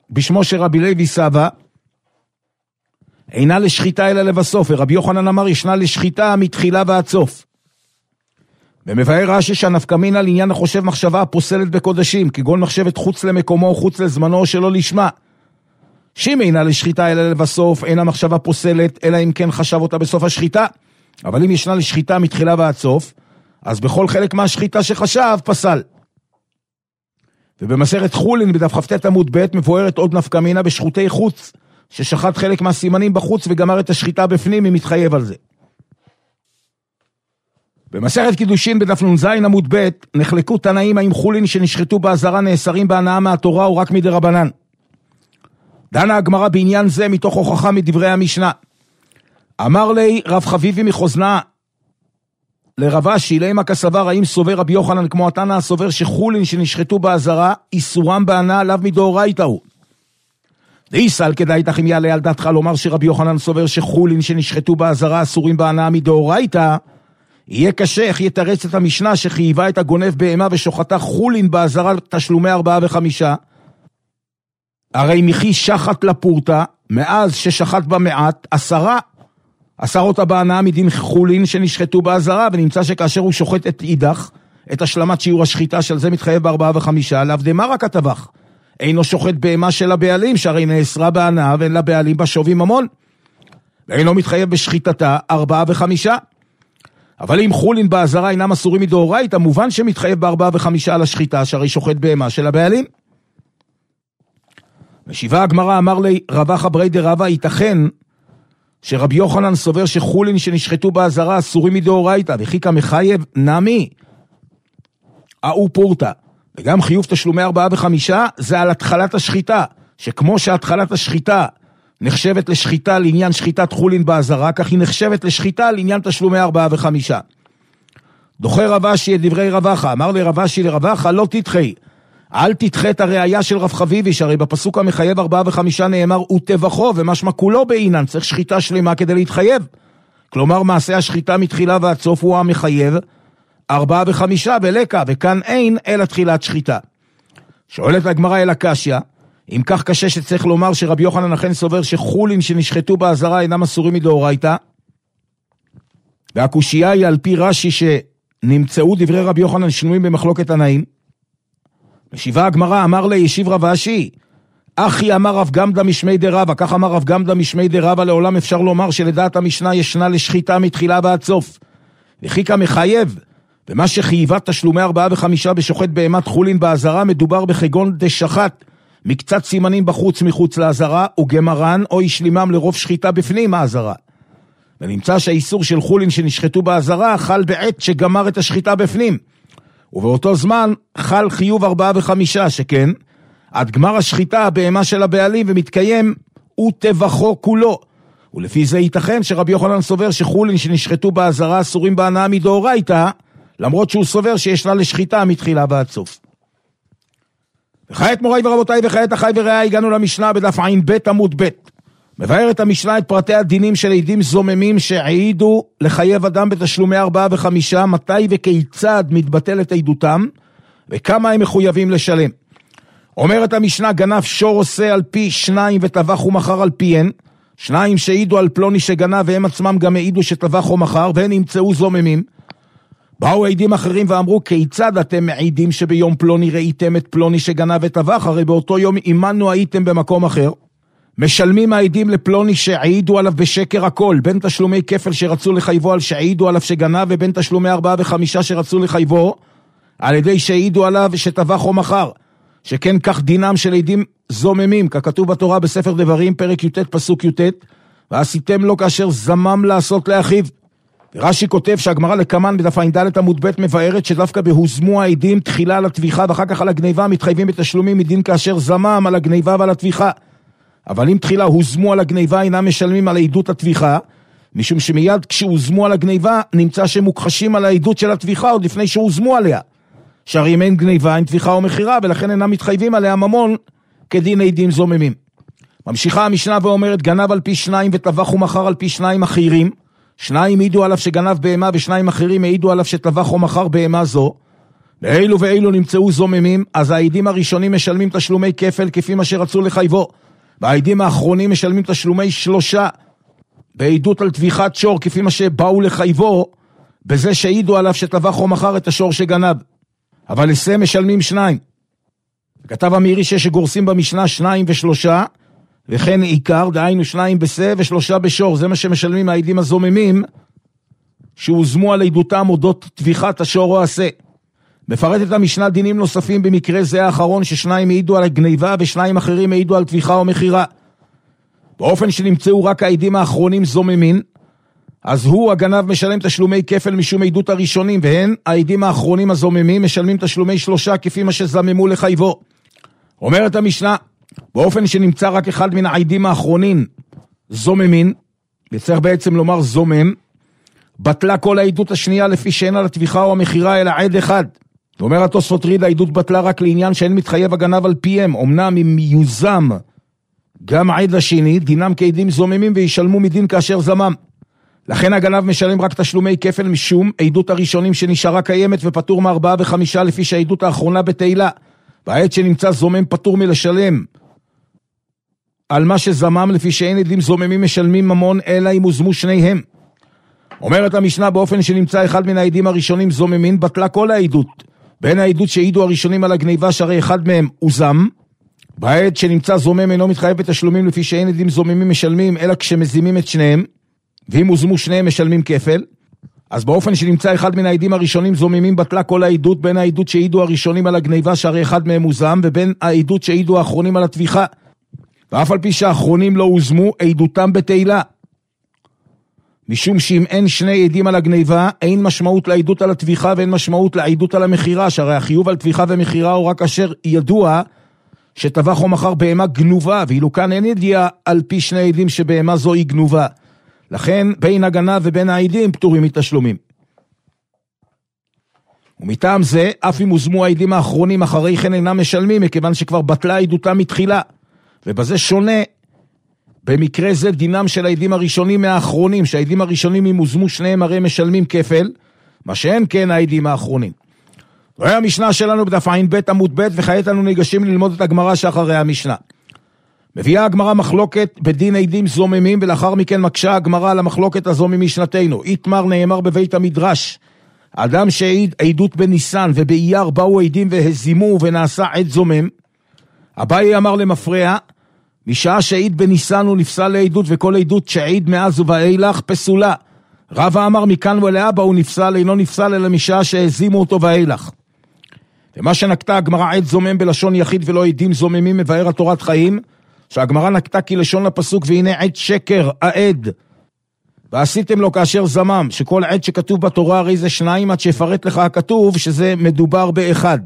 בשמו של רבי לוי סבא, אינה לשחיטה אלא לבסוף, ורבי יוחנן אמר ישנה לשחיטה מתחילה ועד סוף. ומבאר רש"י שהנפקמינה לעניין החושב מחשבה הפוסלת בקודשים, כגון מחשבת חוץ למקומו, חוץ לזמנו שלא לשמה. שאם אינה לשחיטה אלא לבסוף, אינה מחשבה פוסלת, אלא אם כן חשב אותה בסוף השחיטה. אבל אם ישנה לשחיטה מתחילה ועד סוף, אז בכל חלק מהשחיטה שחשב פסל. ובמסכת חולין בדף כ"ט עמוד ב' מבוארת עוד נפקמינה בשחוטי חוץ, ששחט חלק מהסימנים בחוץ וגמר את השחיטה בפנים, אם מתחייב על זה. במסכת קידושין בדף נ"ז עמוד ב' נחלקו תנאים האם חולין שנשחטו באזהרה נאסרים בהנאה מהתורה או רק מדרבנן. דנה הגמרא בעניין זה מתוך הוכחה מדברי המשנה. אמר לי רב חביבי מחוזנה לרב אשי למה כסבר, האם סובר רבי יוחנן כמו התנא הסובר שחולין שנשחטו באזהרה איסורם בהנאה עליו מדאורייתא הוא. דאיסל כדאי תחים יעלה על דעתך לומר שרבי יוחנן סובר שחולין שנשחטו באזהרה אסורים בהנאה מדאורייתא, יהיה קשה איך יתרץ את המשנה שחייבה את הגונב בהמה ושוחטה חולין באזהרה תשלומי 4 ו5. הרי מיכי שחט לפורטה, מאז ששחט במעט 10 אותה בהנאה מדין חולין שנשחטו באזהרה, ונמצא שכאשר הוא שוחט את אידך, את השלמת שיעור השחיטה של זה מתחייב ב4 ו5, עליו דמה רק הטבח. אינו שוחט בהמה של הבעלים, שהרי נאסרה בהנאה ואין לבעלים בשווי ממון. ואינו מתחייב בשחיטתה 4 ו5. אבל אם חולין באזהרה אינם אסורים מדאורייתא, מובן שמתחייב ב4 ו5 על השחיטה, שהרי שוחט בהמה של הבעלים. משיבה הגמרא אמר לי רבא חברי דרבא, ייתכן שרבי יוחנן סובר שחולין שנשחטו באזהרה אסורים מדאורייתא, וכי כמחייב נמי אהו פורתא. וגם חיוב תשלומי 4 ו5 זה על התחלת השחיטה, שכמו שהתחלת השחיטה נחשבת לשחיטה לעניין שחיטת חולין באזהרה, כך היא נחשבת לשחיטה לעניין תשלומי 4 ו5. דוחה רב אשי את דברי רבחה, אמר לי רב אשי לרבחה, לא תדחי, אל תדחה את הראייה של רב חביבי, שהרי בפסוק המחייב 4 ו5 נאמר ותבחו, ומשמע כולו בעינן, צריך שחיטה שלמה כדי להתחייב. כלומר מעשה השחיטה מתחילה ועד סוף הוא המחייב 4 ו5 בלקה, וכאן אין אלא תחילת שחיטה. שואלת הגמרא אל הקשיא, אם כך קשה שצריך לומר שרבי יוחנן אכן סובר שחולין שנשחטו באזהרה אינם אסורים מדאורייתא, והקושייה היא על פי רש"י שנמצאו דברי רבי יוחנן שנויים במחלוקת תנאים. משיבה הגמרא אמר לי ישיב רב אשי, אחי אמר רב גמדא משמי דרבא, כך אמר רב גמדא משמי דרבא, לעולם אפשר לומר שלדעת המשנה ישנה לשחיטה מתחילה ועד סוף, וכי כמחייב, ומה שחייבה תשלומי 4 ו5 בשוחט בהמת חולין באזהרה, מדובר בחגון דשחט מקצת סימנים בחוץ מחוץ לאזהרה, וגמרן או ישלימם לרוב שחיטה בפנים האזהרה. ונמצא שהאיסור של חולין שנשחטו באזהרה חל בעת שגמר את השחיטה בפנים, ובאותו זמן חל חיוב 4 ו5, שכן עד גמר השחיטה בהמה של הבעלים ומתקיים ותבחו כולו. ולפי זה ייתכן שרבי יוחנן סובר שחולין שנשחטו באזהרה אסורים בהנאה מדאורייתא, למרות שהוא סובר שישנה לשחיטה מתחילה ועד סוף. וכעת מוריי ורבותיי, וכעת אחי ורעי, הגענו למשנה בדף ע"ב עמוד ב'. מבארת המשנה את פרטי הדינים של עדים זוממים שהעידו לחייב אדם בתשלומי 4 ו5, מתי וכיצד מתבטלת עדותם, וכמה הם מחויבים לשלם. אומרת המשנה, גנב שור עושה על פי 2 וטבח ומחר על פיהן, 2 שהעידו על פלוני שגנב והם עצמם גם העידו שטבח ומחר, והם נמצאו זוממים. באו עדים אחרים ואמרו, כיצד אתם מעידים שביום פלוני ראיתם את פלוני שגנב וטבח, הרי באותו יום אימנו הייתם במקום אחר. משלמים העדים לפלוני שהעידו עליו בשקר הכל, בין תשלומי כפל שרצו לחייבו על שהעידו עליו שגנב, ובין תשלומי 4 ו5 שרצו לחייבו על ידי שהעידו עליו שטבח או מחר, שכן כך דינם של עדים זוממים, ככתוב בתורה בספר דברים פרק י"ט פסוק י"ט, ועשיתם לו כאשר זמם לעשות לאחיו. ורש"י כותב שהגמרא לקמן בדף ע"ד עמוד ב' מבארת שדווקא בהוזמו העדים תחילה על התביחה ואחר כך על הגניבה מתחייבים בתשלומים מדין כאשר זמם על הגניבה ועל התביחה. אבל אם תחילה הוזמו על הגניבה אינם משלמים על העדות התביחה, משום שמיד כשהוזמו על הגניבה נמצא שמוכחשים על העדות של התביחה עוד לפני שהוזמו עליה. שהרי אם אין גניבה אין תביחה או מחירה, ולכן אינם מתחייבים עליה ממון כדין עדים זוממים. ממשיכה המשנה ואומרת, גנב על פי 2 וטבח ומחר על פי 2 אחרים, 2 העידו עליו שגנב בהמה ו2 אחרים העידו עליו שטבח ומחר בהמה זו, ואילו ואילו נמצאו זוממים, אז העדים הראשונים משלמים תשלומי כפל כפי מה שרצו לחייבו, והעדים האחרונים משלמים תשלומי 3 בעדות על טביחת שור כפי מה שבאו לחייבו, בזה שהעידו עליו שטבח או מכר את השור שגנב. אבל לזה משלמים 2. כתב המאירי שגורסים במשנה 2 ו3, וכן עיקר, דהיינו 2 בזה ו3 בשור, זה מה שמשלמים העדים הזוממים, שהוזמו על עדותם אודות טביחת השור או עשה. מפרטת המשנה דינים נוספים במקרה זה האחרון, ש2 העידו על הגניבה ו2 אחרים העידו על טביחה או מחירה. באופן שנמצאו רק העדים האחרונים זוממים, אז הוא הגנב משלם תשלומי כפל משום עדות הראשונים, והן העדים האחרונים הזוממים משלמים תשלומי 3 כפי מה שזממו לחייבו. אומרת המשנה, באופן שנמצא רק אחד מן העדים האחרונים זוממים, וצריך בעצם לומר זומם, בטלה כל העדות השנייה לפי שאין על הטביחה או המחירה אלא עד אחד. אומר התוספות ריד, העדות בטלה רק לעניין שאין מתחייב הגנב על פיהם, אמנם אם יוזם גם העד השני, דינם כעדים זוממים וישלמו מדין כאשר זמם. לכן הגנב משלם רק תשלומי כפל משום עדות הראשונים שנשארה קיימת ופטור מ4 ו5 לפי שהעדות האחרונה בתהילה. והעד שנמצא זומם פטור מלשלם על מה שזמם לפי שאין עדים זוממים משלמים ממון אלא אם הוזמו שניהם. אומרת המשנה, באופן שנמצא אחד מן העדים הראשונים זוממים, בטלה כל העדות. בין העדות שהעידו הראשונים על הגניבה שהרי אחד מהם הוזם, בעד שנמצא זומם אינו מתחייב בתשלומים לפי שאין עדים זוממים משלמים אלא כשמזימים את שניהם, ואם הוזמו שניהם משלמים כפל. אז באופן שנמצא אחד מן העדים הראשונים זוממים, בטלה כל העדות בין העדות שהעידו הראשונים על הגניבה שהרי אחד מהם הוזם, ובין העדות שהעידו האחרונים על הטביחה. ואף על פי שהאחרונים לא הוזמו, עדותם בתהילה. משום שאם אין שני עדים על הגניבה, אין משמעות לעדות על הטביחה ואין משמעות לעדות על המחירה, שהרי החיוב על טביחה ומחירה הוא רק אשר ידוע שטבח או מכר בהמה גנובה, ואילו כאן אין ידיעה על פי שני עדים שבהמה זו היא גנובה. לכן בין הגנב ובין העדים פטורים מתשלומים. ומטעם זה, אף אם הוזמו העדים האחרונים אחרי כן אינם משלמים, מכיוון שכבר בטלה עדותם מתחילה. ובזה שונה במקרה זה דינם של העדים הראשונים מהאחרונים, שהעדים הראשונים אם הוזמו שניהם הרי משלמים כפל, מה שאין כן העדים האחרונים. זוהי המשנה שלנו בדף ע"ב עמוד ב', וכעת אנו ניגשים ללמוד את הגמרא שאחרי המשנה. מביאה הגמרא מחלוקת בדין עדים זוממים, ולאחר מכן מקשה הגמרא על המחלוקת הזו ממשנתנו. איתמר נאמר בבית המדרש, אדם שהעיד עדות בניסן ובאייר באו עדים והזימו ונעשה עד זומם. אביי אמר למפרע, משעה שהעיד בניסן הוא נפסל לעדות, וכל עדות שהעיד מאז ובאילך פסולה. רבא אמר מכאן ולהבא הוא נפסל, אינו נפסל אלא משעה שהזימו אותו ואילך. ומה שנקטה הגמרא עד זומם בלשון יחיד ולא עדים זוממים מבאר התורת חיים, שהגמרא נקטה כי לשון לפסוק והנה עד שקר העד ועשיתם לו כאשר זמם, שכל עד שכתוב בתורה הרי זה 2 עד שיפרט לך הכתוב שזה מדובר באחד.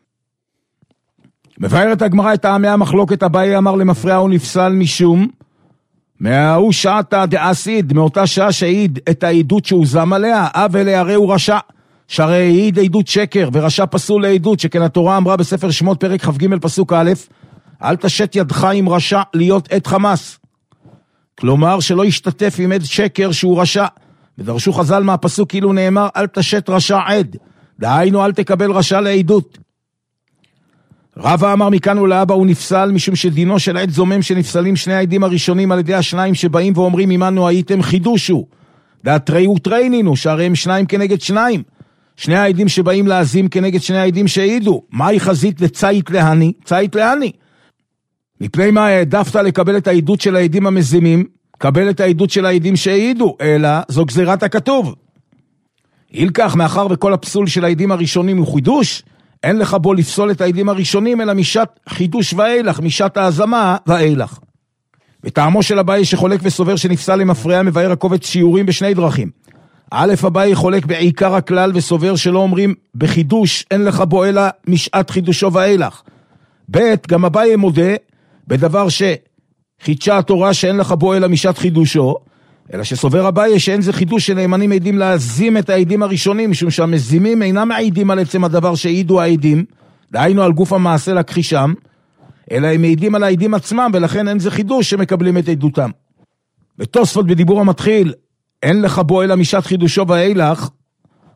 מבארת הגמרא את טעמי המחלוקת. אביי אמר למפרע הוא נפסל משום מההוא שעתה דעסיד, מאותה שעה שהעיד את העדות שהוא זם עליה, אבל הרי הוא רשע, שהרי העיד עדות שקר ורשע פסול לעדות, שכן התורה אמרה בספר שמות פרק כ"ג פסוק א', אל תשת ידך עם רשע להיות עד חמאס, כלומר שלא ישתתף עם עד שקר שהוא רשע. ודרשו חז"ל מהפסוק כאילו נאמר אל תשת רשע עד, דהיינו אל תקבל רשע לעדות. רבא אמר מכאן ולהבא הוא נפסל משום שדינו של עד זומם שנפסלים שני העדים הראשונים על ידי השניים שבאים ואומרים עמנו הייתם חידושו דאתרי ותריינינו, שהרי הם 2 כנגד 2, שני העדים שבאים להזים כנגד שני העדים שהעידו. מהי חזית לצית להני? צית להני. מפני מה העדפת לקבל את העדות של העדים המזימים, קבל את העדות של העדים שהעידו, אלא זו גזירת הכתוב. אילכך, מאחר וכל הפסול של העדים הראשונים הוא חידוש, אין לך בו לפסול את העדים הראשונים, אלא משעת חידוש ואילך, משעת ההזמה ואילך. וטעמו של אביי שחולק וסובר שנפסל למפרע מבאר הקובץ שיעורים בשני דרכים. א', אביי חולק בעיקר הכלל וסובר שלא אומרים בחידוש אין לך בו אלא משעת חידושו ואילך. ב', גם אביי מודה בדבר שחידשה התורה שאין לך בו אלא משעת חידושו, אלא שסובר אביי שאין זה חידוש שנאמנים עדים להזים את העדים הראשונים, משום שהמזימים אינם מעידים על עצם הדבר שהעידו העדים, דהיינו על גוף המעשה להכחישם, אלא הם מעידים על העדים עצמם, ולכן אין זה חידוש שמקבלים את עדותם. בתוספות בדיבור המתחיל, אין לך בו אלא משעת חידושו ואילך,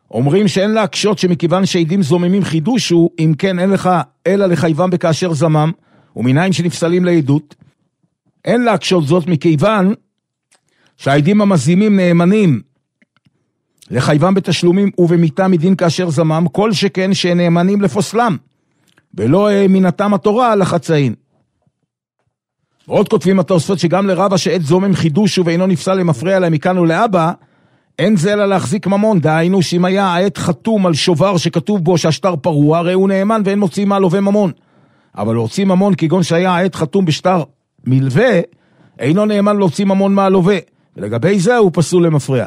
אומרים שאין להקשות שמכיוון שעדים זוממים חידוש הוא, אם כן אין לך אלא לחייבם בכאשר זמם, ומניים שנפסלים לעדות. אין להקשות זאת מכיוון שהעדים המזימים נאמנים לחייבם בתשלומים ובמיתה מדין כאשר זמם, כל שכן שנאמנים לפוסלם, ולא מינתם התורה לחצאין. ועוד כותבים התוספות שגם לרבה שעד זומם חידוש ואינו נפסל למפרע להם מכאן ולאבא, אין זה אלא להחזיק ממון, דהיינו שאם היה העד חתום על שובר שכתוב בו שהשטר פרוע, הרי הוא נאמן ואין מוצאים מהלווה ממון. אבל להוציא ממון כגון שהיה העד חתום בשטר מלווה, אינו נאמן להוציא ממון מהלווה, ולגבי זה הוא פסול למפרע.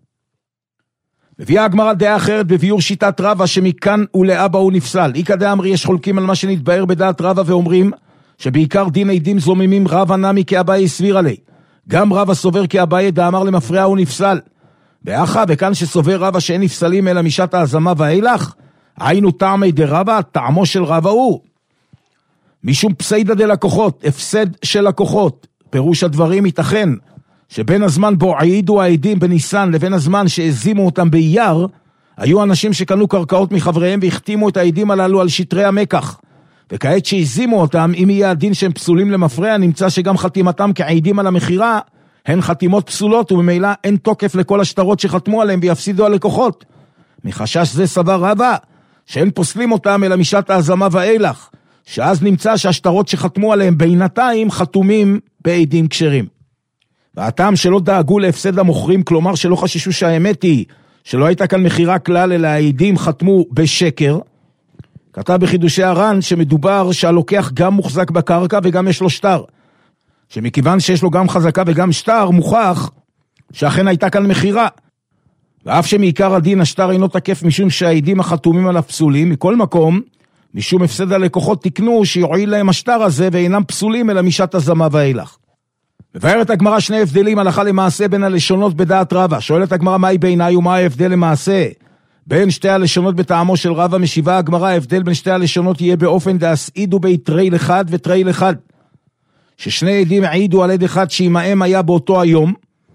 מביאה הגמרא דעה אחרת בביור שיטת רבה שמכאן ולאבא הוא נפסל. איקא דאמרי יש חולקים על מה שנתבהר בדעת רבה ואומרים שבעיקר דין עדים זוממים רבה נמי כאביי סביר עלי. גם רבה סובר כאביי דאמר למפרע הוא נפסל. באחא וכאן שסובר רבה שאין נפסלים אלא משעת ההזמה ואילך, היינו טעמי דרבה, טעמו של רבה הוא. משום פסיידא דלקוחות, הפסד של לקוחות. פירוש הדברים ייתכן שבין הזמן בו העידו העדים בניסן לבין הזמן שהזימו אותם באייר, היו אנשים שקנו קרקעות מחבריהם והחתימו את העדים הללו על שטרי המקח. וכעת שהזימו אותם, אם יהיה הדין שהם פסולים למפרע, נמצא שגם חתימתם כעדים על המחירה, הן חתימות פסולות, וממילא אין תוקף לכל השטרות שחתמו עליהם ויפסידו הלקוחות. מחשש זה סבר רבה, שאין פוסלים אותם אלא משעת ההזמה ואילך, שאז נמצא שהשטרות שחתמו עליהם בינתיים חתומים בעדים כשרים. והטעם שלא דאגו להפסד המוכרים, כלומר שלא חששו שהאמת היא שלא הייתה כאן מחירה כלל אלא העדים חתמו בשקר, כתב בחידושי הר"ן שמדובר שהלוקח גם מוחזק בקרקע וגם יש לו שטר, שמכיוון שיש לו גם חזקה וגם שטר מוכח שאכן הייתה כאן מחירה, ואף שמעיקר הדין השטר אינו תקף משום שהעדים החתומים על הפסולים, מכל מקום משום הפסד הלקוחות תקנו שיועיל להם השטר הזה ואינם פסולים אלא משעת הזמה ואילך. מבארת הגמרא שני הבדלים הלכה למעשה בין הלשונות בדעת רבה. שואלת הגמרא מהי בעיניי ומה ההבדל למעשה בין שתי הלשונות בטעמו של רבה? משיבה הגמרא ההבדל בין שתי הלשונות יהיה באופן דאסעידו בי תרי לחד ותרי לחד, ששני עדים העידו על עד אחד שעמהם היה באותו היום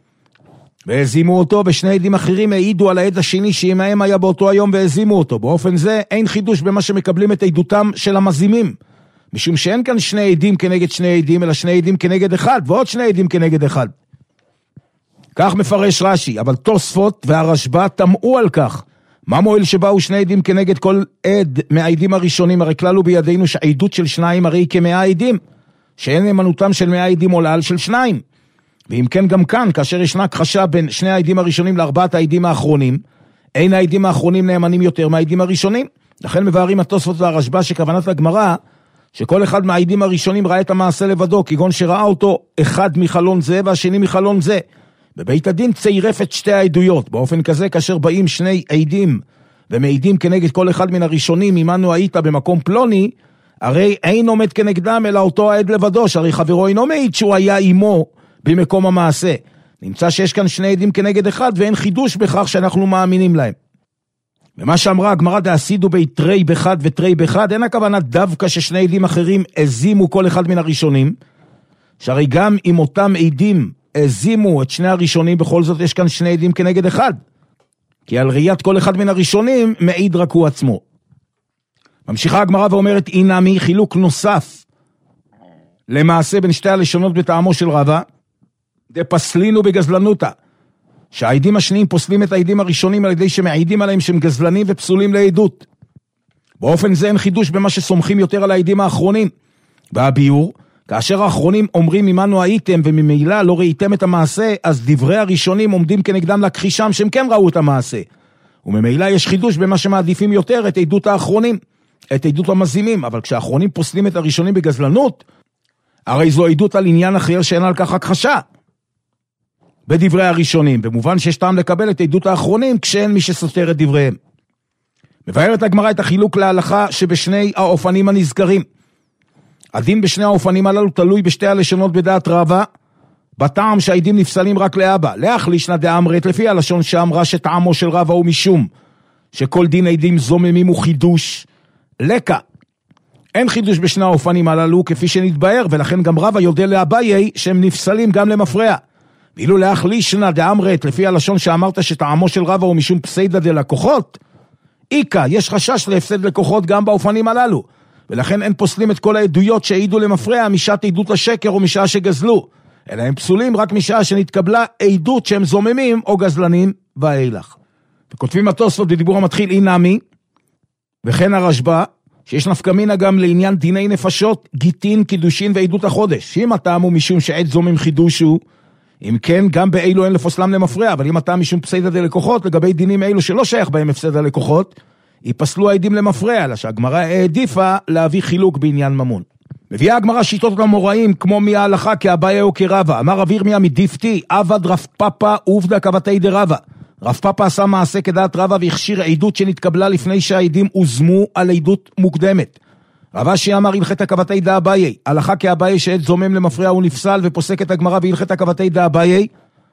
והזימו אותו, ושני עדים אחרים העידו על העד השני שעמהם היה באותו היום והזימו אותו. באופן זה אין חידוש במה שמקבלים את עדותם של המזימים, משום שאין כאן שני עדים כנגד שני עדים, אלא שני עדים כנגד אחד, ועוד שני עדים כנגד אחד. כך מפרש רש"י, אבל תוספות והרשב"א תמעו על כך. מה מועיל שבאו שני עדים כנגד כל עד מהעדים הראשונים? הרי כלל הוא בידינו שהעדות של שניים הרי כ100 עדים, שאין נאמנותם של 100 עדים עולה על של שניים. ואם כן גם כאן, כאשר ישנה הכחשה בין שני העדים הראשונים לארבעת העדים האחרונים, אין העדים האחרונים נאמנים יותר מהעדים הראשונים. לכן מבארים התוספות והרשב"א שכוונת הגמרא שכל אחד מהעדים הראשונים ראה את המעשה לבדו, כגון שראה אותו אחד מחלון זה והשני מחלון זה. בבית הדין צירף את שתי העדויות. באופן כזה, כאשר באים שני עדים ומעידים כנגד כל אחד מן הראשונים, עמנו היית במקום פלוני, הרי אין עומד כנגדם אלא אותו העד לבדו, שהרי חברו אינו מעיד שהוא היה עמו במקום המעשה. נמצא שיש כאן שני עדים כנגד אחד ואין חידוש בכך שאנחנו מאמינים להם. ומה שאמרה הגמרא דאסעידו בי תרי בחד ותרי בחד, אין הכוונה דווקא ששני עדים אחרים הזימו כל אחד מן הראשונים, שהרי גם אם אותם עדים הזימו את שני הראשונים, בכל זאת יש כאן שני עדים כנגד אחד, כי על ראיית כל אחד מן הראשונים מעיד רק הוא עצמו. ממשיכה הגמרא ואומרת אינמי, חילוק נוסף למעשה בין שתי הלשונות בטעמו של רבה, דפסלינו בגזלנותה, שהעדים השניים פוסלים את העדים הראשונים על ידי שמעידים עליהם שהם גזלנים ופסולים לעדות. באופן זה אין חידוש במה שסומכים יותר על העדים האחרונים. והביור, כאשר האחרונים אומרים ממנו הייתם וממילא לא ראיתם את המעשה, אז דברי הראשונים עומדים כנגדם להכחישם שהם כן ראו את המעשה. וממילא יש חידוש במה שמעדיפים יותר את עדות האחרונים, את עדות המזימים. אבל כשהאחרונים פוסלים את הראשונים בגזלנות, הרי זו עדות על עניין אחר שאין על כך הכחשה בדברי הראשונים, במובן שיש טעם לקבל את עדות האחרונים כשאין מי שסותר את דבריהם. מבארת הגמרא את החילוק להלכה שבשני האופנים הנזכרים. הדין בשני האופנים הללו תלוי בשתי הלשונות בדעת רבה, בטעם שהעדים נפסלים רק לאבא. להחלישנא דאמרת, לפי הלשון שאמרה שטעמו של רבה הוא משום שכל דין עדים זוממים הוא חידוש, לקה. אין חידוש בשני האופנים הללו כפי שנתבהר, ולכן גם רבה יודע לאביי שהם נפסלים גם למפרע. ואילו להחלישנה דאמרת, לפי הלשון שאמרת שטעמו של רבא הוא משום פסיידא דלקוחות, איקה, יש חשש להפסד לקוחות גם באופנים הללו, ולכן אין פוסלים את כל העדויות שהעידו למפרע משעת עדות השקר או משעה שגזלו, אלא הם פסולים רק משעה שנתקבלה עדות שהם זוממים או גזלנים ואילך. וכותבים התוספות בדיבור המתחיל אינמי, וכן הרשב"א, שיש נפקא מינה גם לעניין דיני נפשות, גיטין, קידושין ועדות החודש. אם הטעם הוא משום שעד זומם חידושו, אם כן, גם באילו אין לפוסלם למפרע, אבל אם הטעם משום פסיידא דלקוחות, לגבי דינים אלו שלא שייך בהם הפסד הלקוחות, ייפסלו העדים למפרע, אלא שהגמרא העדיפה להביא חילוק בעניין ממון. מביאה הגמרא שיטות למוראים, כמו מההלכה כאביי או כרבא. אמר רב ירמיה מדיפתי, עבד רב פאפא עובדא כבתי דרבא. רב פאפא עשה מעשה כדעת רבא והכשיר עדות שנתקבלה לפני שהעדים הוזמו על עדות מוקדמת. רב אשי אמר הלכת כבתי דאביי, הלכה כאביי שעד זומם למפרע הוא נפסל, ופוסקת הגמרא והלכת כבתי דאביי,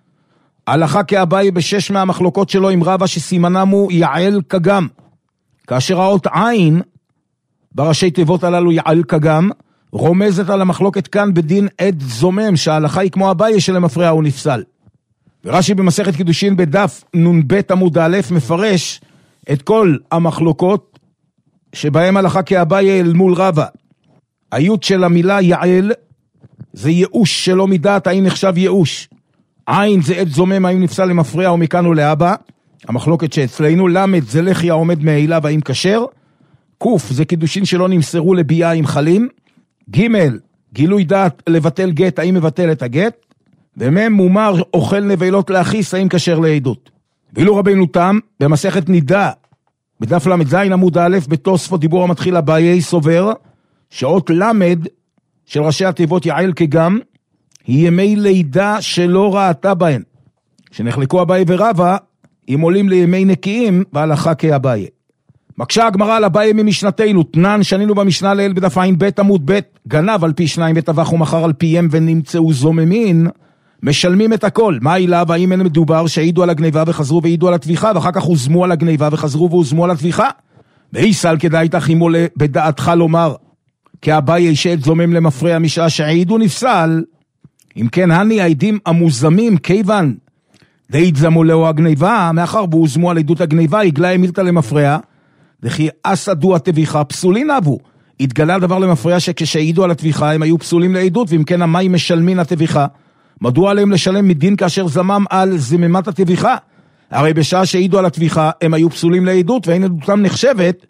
הלכה כאביי בשש מהמחלוקות שלו עם רבא שסימנם הוא יעל כגם. כאשר האות עין בראשי תיבות הללו יעל כגם, רומזת על המחלוקת כאן בדין עד זומם, שההלכה היא כמו אביי שלמפרע הוא נפסל. ורש"י במסכת קידושין בדף נ"ב עמוד א' מפרש את כל המחלוקות שבהם הלכה כאביי אל מול רבא. היות של המילה יעל זה ייאוש שלא מדעת, האם נחשב ייאוש. עין זה עד זומם, האם נפסל למפרע או מכאן או לאבא, המחלוקת שאצלנו. למד זה לחי העומד מהעילה והאם כשר. קוף זה קידושין שלא נמסרו לביאה עם חלים. ג' גילוי דעת לבטל גט, האם מבטל את הגט. ומם מומר אוכל נבלות להכיס, האם כשר לעדות. ואילו רבינו תם במסכת נידה בדף ל"ז עמוד א' בתוספות דיבור המתחיל אביי סובר שאות למד של ראשי התיבות יעל כגם היא ימי לידה שלא ראתה בהן, שנחלקו אביי ורבא אם עולים לימי נקיים בהלכה כאביי. מקשה הגמרא על אביי ממשנתנו, תנן שנינו במשנה לאל בדף ע"ב עמוד ב', גנב על פי 2 וטבח ומחר על פיהם ונמצאו זוממין, משלמים את הכל. מה העילה? והאם אין מדובר שהעידו על הגניבה וחזרו והעידו על התביכה, ואחר כך הוזמו על הגניבה וחזרו והוזמו על התביכה? ואיסל כדאי תחים עולה בדעתך לומר כי אביי שעד זומם למפרע משעה שהעידו נפסל. אם כן, הני העדים המוזמים כיוון דהיתזמו לו הגניבה, מאחר והוזמו על עדות הגניבה הגלה אמילתא למפרע, וכי אסדו התביכה פסולין אבו. התגלה דבר למפרע שכשהעידו על התביכה הם היו פסולים לעדות, ואם כן המים משלמין התביכה. מדוע עליהם לשלם מדין כאשר זמם על זממת התביכה? הרי בשעה שהעידו על התביכה הם היו פסולים לעדות, ואין עדותם נחשבת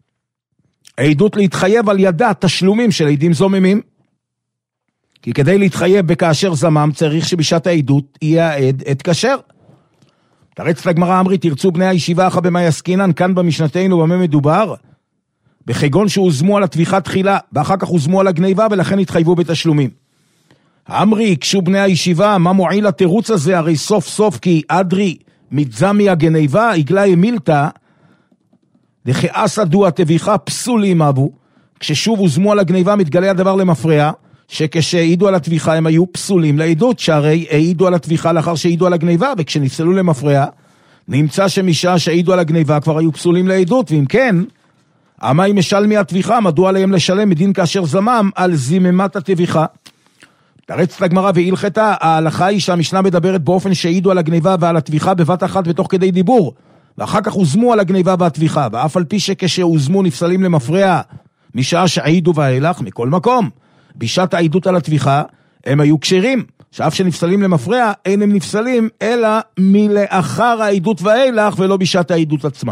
העדות להתחייב על ידה תשלומים של עדים זוממים. כי כדי להתחייב בכאשר זמם צריך שבשעת העדות יהיה העד עד כשר. תרץ לגמרא אמרי תרצו בני הישיבה אחא במה יסקינן, כאן במשנתנו במה מדובר? בחגון שהוזמו על התביכה תחילה ואחר כך הוזמו על הגניבה ולכן התחייבו בתשלומים. אמרי יקשו בני הישיבה, מה מועיל התירוץ הזה? הרי סוף סוף כי אדרי מתזמי הגניבה הגלה אמילתא דכי אסדו התביכה פסולים אבו. כששוב הוזמו על הגניבה מתגלה הדבר למפרע שכשהעידו על התביכה הם היו פסולים לעדות, שהרי העידו על התביכה לאחר שהעידו על הגניבה, וכשנפסלו למפרע נמצא שמשעה שהעידו על הגניבה כבר היו פסולים לעדות. ואם כן, המים משלמי התביכה, מדוע עליהם לשלם מדין כאשר זמם על זיממת התביכה? תרץ לגמרא והלכתה, ההלכה היא שהמשנה מדברת באופן שהעידו על הגניבה ועל התביכה בבת אחת ותוך כדי דיבור, ואחר כך הוזמו על הגניבה והתביכה, ואף על פי שכשהוזמו נפסלים למפרע משעה שהעידו ואילך. מכל מקום בשעת העידות על התביכה הם היו כשרים, שאף שנפסלים למפרע אין הם נפסלים אלא מלאחר העידות ואילך ולא בשעת העידות עצמה,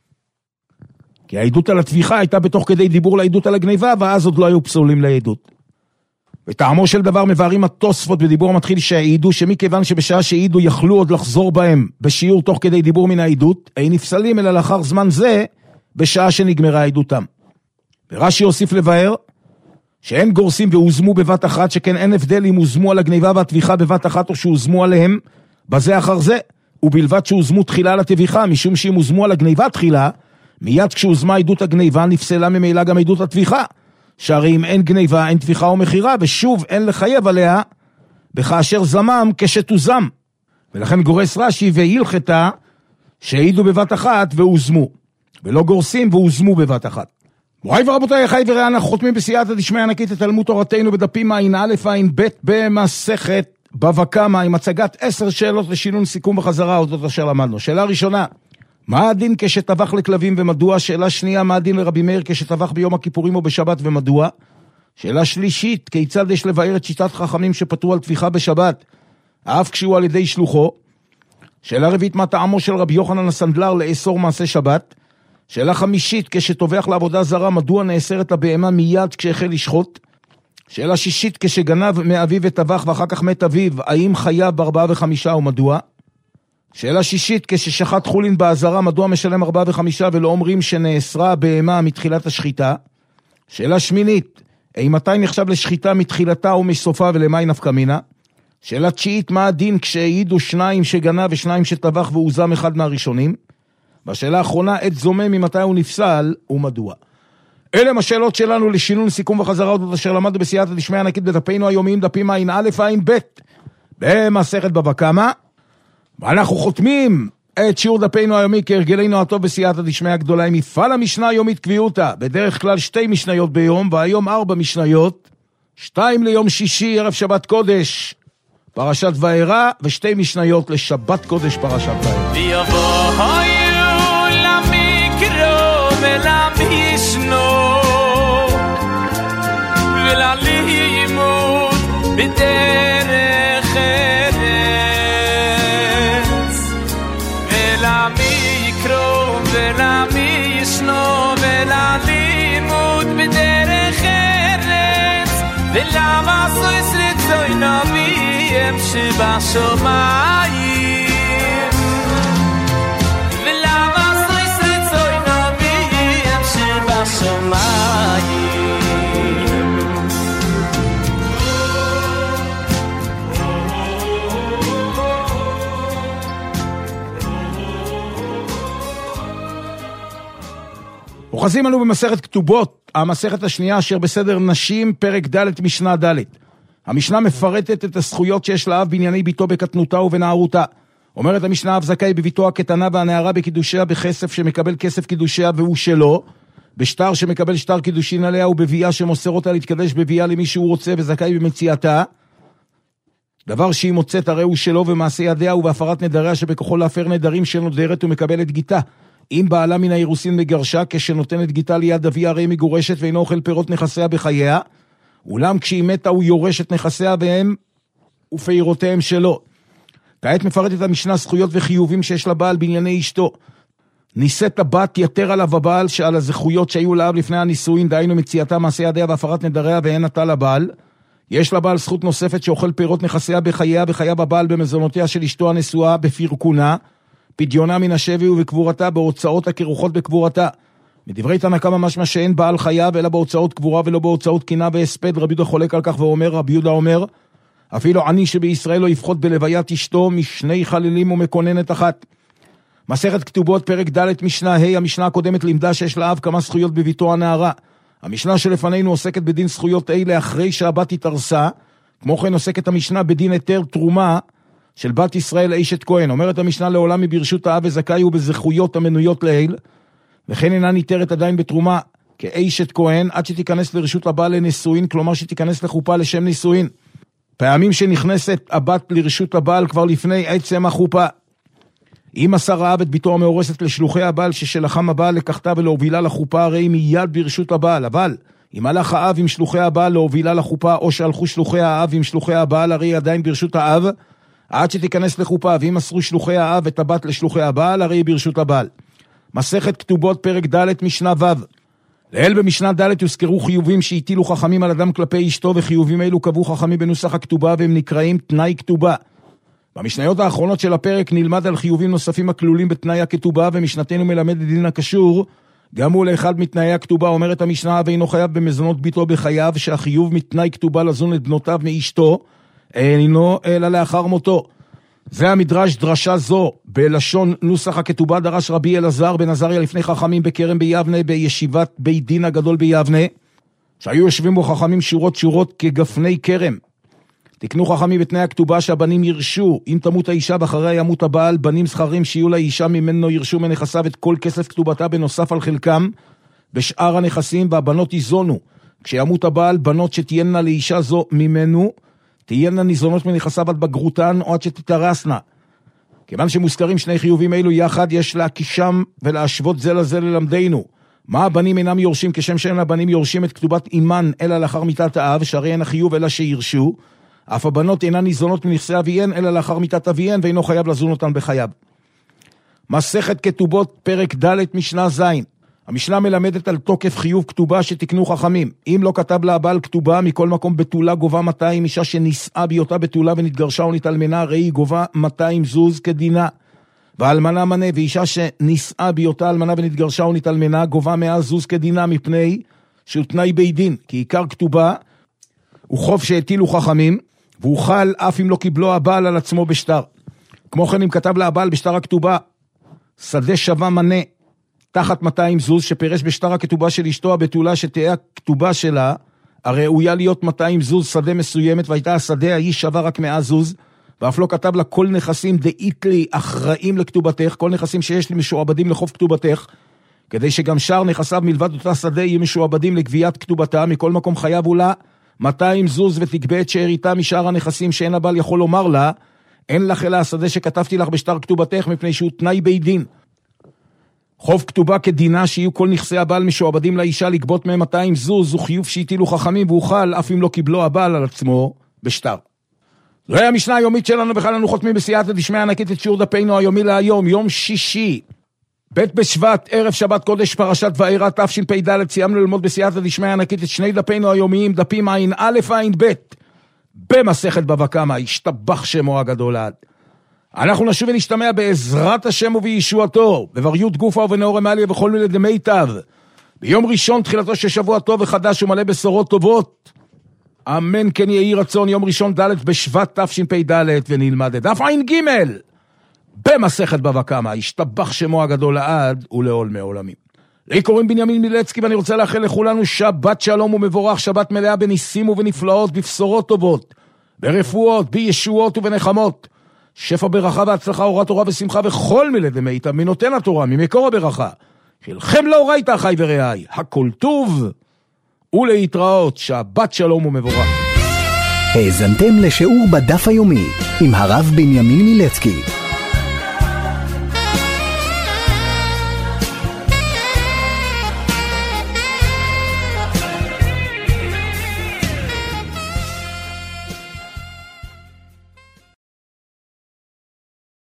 כי העידות על התביכה הייתה בתוך כדי דיבור לעידות על הגניבה, ואז עוד לא היו פסולים לעידות. וטעמו של דבר מבארים התוספות בדיבור המתחיל שהעידו שמכיוון שבשעה שהעידו יכלו עוד לחזור בהם בשיעור תוך כדי דיבור מן העידות, אין נפסלים אלא לאחר זמן זה בשעה שנגמרה עידותם. ורש"י הוסיף לבאר שאין גורסים והוזמו בבת אחת, שכן אין הבדל אם הוזמו על הגניבה והתביכה בבת אחת או שהוזמו עליהם בזה אחר זה, ובלבד שהוזמו תחילה לתביכה, משום שאם הוזמו על הגניבה תחילה, מיד כשהוזמה עדות הגניבה נפסלה ממילא גם עדות התביכה, שהרי אם אין גניבה אין תביכה או מחירה, ושוב אין לחייב עליה בכאשר זמם כשתוזם. ולכן גורס רש"י והלכתה שהעידו בבת אחת והוזמו, ולא גורסים והוזמו בבת אחת. מוריי ורבותיי, אחי ורעי, אנחנו חותמים בסייעתא דשמיא ענקית את תלמוד תורתנו בדפים ע"א ע"ב במסכת בבא קמא עם הצגת 10 שאלות לשינון סיכום וחזרה אודות אשר למדנו. שאלה ראשונה, מה הדין כשטבח לכלבים ומדוע? שאלה שנייה, מה הדין לרבי מאיר כשטבח ביום הכיפורים או בשבת ומדוע? שאלה שלישית, כיצד יש לבאר את שיטת חכמים שפטרו על טביחה בשבת, אף כשהוא על ידי שלוחו? שאלה רביעית, מה טעמו של רבי יוחנן הסנדלר לאסור מעשה שבת? שאלה חמישית, כשטובח לעבודה זרה, מדוע נאסרת הבהמה מיד כשהחל לשחוט? שאלה שישית, כשגנב מאביו וטבח ואחר כך מת אביו, האם חייב ב4 ו5 ומדוע? שאלה שישית, כששחט חולין בעזרה, מדוע משלם 4 ו5 ולא אומרים שנאסרה הבהמה מתחילת השחיטה? שאלה שמינית, מתי נחשב לשחיטה מתחילתה או מסופה ולמה נפקא מינה? שאלה תשיעית, מה הדין כשהעידו 2 שגנב ו2 שטבח והוזם אחד מהראשונים? והשאלה האחרונה, עת זומם ממתי הוא נפסל ומדוע? אלה הם השאלות שלנו לשינון סיכום וחזרה עוד אשר למדנו בסייעתא דשמיא ענקית בדפינו היומיים, דפים ע"א ע"ב במסכת בבא קמא, ואנחנו חותמים את שיעור דפינו היומי כהרגלנו הטוב בסייעתא דשמיא הגדולה עם מפעל המשנה היומית קביעותה, בדרך כלל 2 משניות ביום, והיום 4 משניות, 2 ליום שישי ערב שבת קודש פרשת וארא, ו2 משניות לשבת קודש פרשת וארא. ויבואו למקרא ולמשנה וללימוד בדרך ארץ, ולמקרא ולמשנה וללימוד בדרך ארץ, ולמעשות רצוי נביאים שבשמיים, אוחזים לנו במסכת כתובות, המסכת השנייה אשר בסדר נשים, פרק ד' משנה ד'. המשנה מפרטת את הזכויות שיש לאב בענייני ביתו בקטנותה ובנערותה. אומרת המשנה, אב זכאי בביתו הקטנה והנערה בקידושיה בכסף שמקבל כסף קידושיה והוא שלו, בשטר שמקבל שטר קידושין עליה ובביאה שמוסר אותה להתקדש בביאה למי שהוא רוצה וזכאי במציאתה. דבר שהיא מוצאת הרי הוא שלו ומעשה ידיה ובהפרת נדריה שבכוחו להפר נדרים שנודרת ומקבלת גיתה. אם בעלה מן האירוסין מגרשה כשנותנת גיתה ליד אביה הרי מגורשת ואינו אוכל פירות נכסיה בחייה, אולם כשהיא מתה הוא יורש את נכסיה והם ופירותיהם שלו. כעת מפרטת המשנה זכויות וחיובים שיש לבעל בענייני אשתו. נישאת הבת יתר עליו הבעל שעל הזכויות שהיו לאב לפני הנישואין, דהיינו מציאתה מעשה ידיה והפרת נדריה ואין נטל לבעל. יש לבעל זכות נוספת שאוכל פירות נכסיה בחייה וחייב הבעל במזונותיה של אשתו הנשואה בפרקונה, פדיונה מן השבי ובקבורתה בהוצאות הכרוכות בקבורתה. מדברי תנא קמא משמע שאין בעל חייב אלא בהוצאות קבורה ולא בהוצאות קינה והספד. רבי יהודה חולק על כך ואומר, רבי יהודה אומר, אפילו עני שבישראל לא יפחות בלוויית אשתו משני חללים ומקוננת אחת. מסכת כתובות פרק ד' משנה ה'. המשנה הקודמת לימדה שיש לאב כמה זכויות בביתו הנערה. המשנה שלפנינו עוסקת בדין זכויות אלה אחרי שהבת התארסה. כמו כן עוסקת המשנה בדין היתר תרומה של בת ישראל אשת כהן. אומרת המשנה, לעולם היא ברשות האב וזכאי הוא בזכויות המנויות לעיל, וכן אינה ניתרת עדיין בתרומה כאשת כהן עד שתיכנס לרשות הבעל לנישואין, כלומר שתיכנס לחופה לשם נישואין. פעמים שנכנסת הבת לרשות הבעל כבר לפני עצם החופה. אם מסר האב את ביתו המאורסת לשלוחי הבעל ששלחם הבעל לקחתה ולהובילה לחופה, הרי מיד ברשות הבעל. אבל אם הלך האב עם שלוחי הבעל להובילה לחופה, או שהלכו שלוחי האב עם שלוחי הבעל, הרי עדיין ברשות האב עד שתיכנס לחופה. ואם מסרו שלוחי האב את הבת לשלוחי הבעל, הרי ברשות הבעל. מסכת כתובות פרק ד' משנה ו'. לעיל במשנה ד' יוזכרו חיובים שהטילו חכמים על אדם כלפי אשתו, וחיובים אלו קבעו חכמים בנוסח הכתובה והם נקראים תנאי כתובה. במשניות האחרונות של הפרק נלמד על חיובים נוספים הכלולים בתנאי הכתובה, ומשנתנו מלמד את דין הקשור גם הוא לאחד מתנאי הכתובה. אומרת המשנה, ואינו חייב במזונות ביתו בחייו, שהחיוב מתנאי כתובה לזון את בנותיו מאשתו אינו אלא לאחר מותו. זה המדרש דרשה זו בלשון נוסח הכתובה דרש רבי אלעזר בן עזריה לפני חכמים בכרם ביבנה, בישיבת בית דין הגדול ביבנה, שהיו יושבים בו חכמים שורות שורות כגפני כרם. תקנו חכמים בתנאי הכתובה שהבנים ירשו, אם תמות האישה ואחריה ימות הבעל, בנים זכרים שיהיו לאישה ממנו ירשו מנכסיו את כל כסף כתובתה בנוסף על חלקם בשאר הנכסים, והבנות יזונו כשימות הבעל בנות שתהיינה לאישה זו ממנו, תהיינה ניזונות מנכסיו עד בגרותן או עד שתתרסנה. כיוון שמוזכרים שני חיובים אלו יחד, יש להקישם ולהשוות זה לזה ללמדנו. מה הבנים אינם יורשים כשם שאין הבנים יורשים את כתובת אימן אלא לאחר מיתת האב, שהרי אין החיוב אלא שירשו. אף הבנות אינן ניזונות מנכסי אביהן אלא לאחר מיתת אביהן, ואינו חייב לזון אותן בחייו. מסכת כתובות פרק ד' משנה ז'. המשנה מלמדת על תוקף חיוב כתובה שתקנו חכמים. אם לא כתב לה הבעל כתובה, מכל מקום בתולה גובה 200, אישה שנישאה בהיותה בתולה ונתגרשה או נתאלמנה, ראי גובה 200 זוז כדינה. והאלמנה מנה, ואישה שנישאה בהיותה אלמנה ונתגרשה או נתאלמנה, גובה 100 זוז כדינה, מפני שהוא תנאי בית דין. כי עיקר כתובה הוא חוב שהטילו חכמים, והוא חל אף אם לא קיבלו הבעל על עצמו בשטר. כמו כן, אם כתב לה הבעל בשטר הכתובה, שדה שווה מנה, תחת 200 זוז, שפרש בשטר הכתובה של אשתו הבתולה, שתהיה הכתובה שלה, הראויה להיות 200 זוז שדה מסוימת, והייתה השדה ההיא שווה רק 100 זוז, ואף לא כתב לה כל נכסים דאית לי אחראים לכתובתך, כל נכסים שיש לי משועבדים לחוב כתובתך, כדי שגם שאר נכסיו מלבד אותה שדה יהיו משועבדים לגביית כתובתה, מכל מקום חייבו לה 200 זוז ותגבה את שאריתה משאר הנכסים שאין הבעל יכול לומר לה, אין לך אלא השדה שכתבתי לך בשטר כתובתך, מפני שהוא תנאי בית דין. חוב כתובה כדינה שיהיו כל נכסי הבעל משועבדים לאישה לגבות מהם 200 זוז, הוא חיוב שהטילו חכמים והוא חל אף אם לא קיבלו הבעל על עצמו בשטר. זוהי המשנה היומית שלנו, וכאן אנו חותמים בסייעתא דשמיא ענקית את שיעור דפנו היומי להיום, יום שישי, ב' בשבט, ערב שבת קודש, פרשת וארא תשפ"ד. סיימנו ללמוד בסייעתא דשמיא ענקית את שני דפינו היומיים, דפים ע"א ע"ב במסכת בבא קמא, ישתבח שמו הגדול עד. אנחנו נשוב ונשתמע בעזרת השם ובישועתו, בבריות גופה ובנאור אמליה וכל מיני דמיטב, ביום ראשון תחילתו של שבוע טוב וחדש ומלא בשורות טובות. אמן כן יהי רצון. יום ראשון ד' בשבט תשפ"ד, ונלמד את דף ע"ג במסכת בבא קמא, ישתבח שמו הגדול לעד ולעולמי עולמים. לי קוראים בנימין מילצקי, ואני רוצה לאחל לכולנו שבת שלום ומבורך, שבת מלאה בניסים ובנפלאות, בבשורות טובות, ברפואות, בישועות ובנחמות, שפע ברכה והצלחה, אורת תורה ושמחה וכל מיני דמיטב מנותן התורה, ממקור הברכה. חילכם לאורייתא אחי ורעי, הכל טוב ולהתראות, שבת שלום ומבורך. האזנתם לשיעור בדף היומי עם הרב בנימין מילצקי.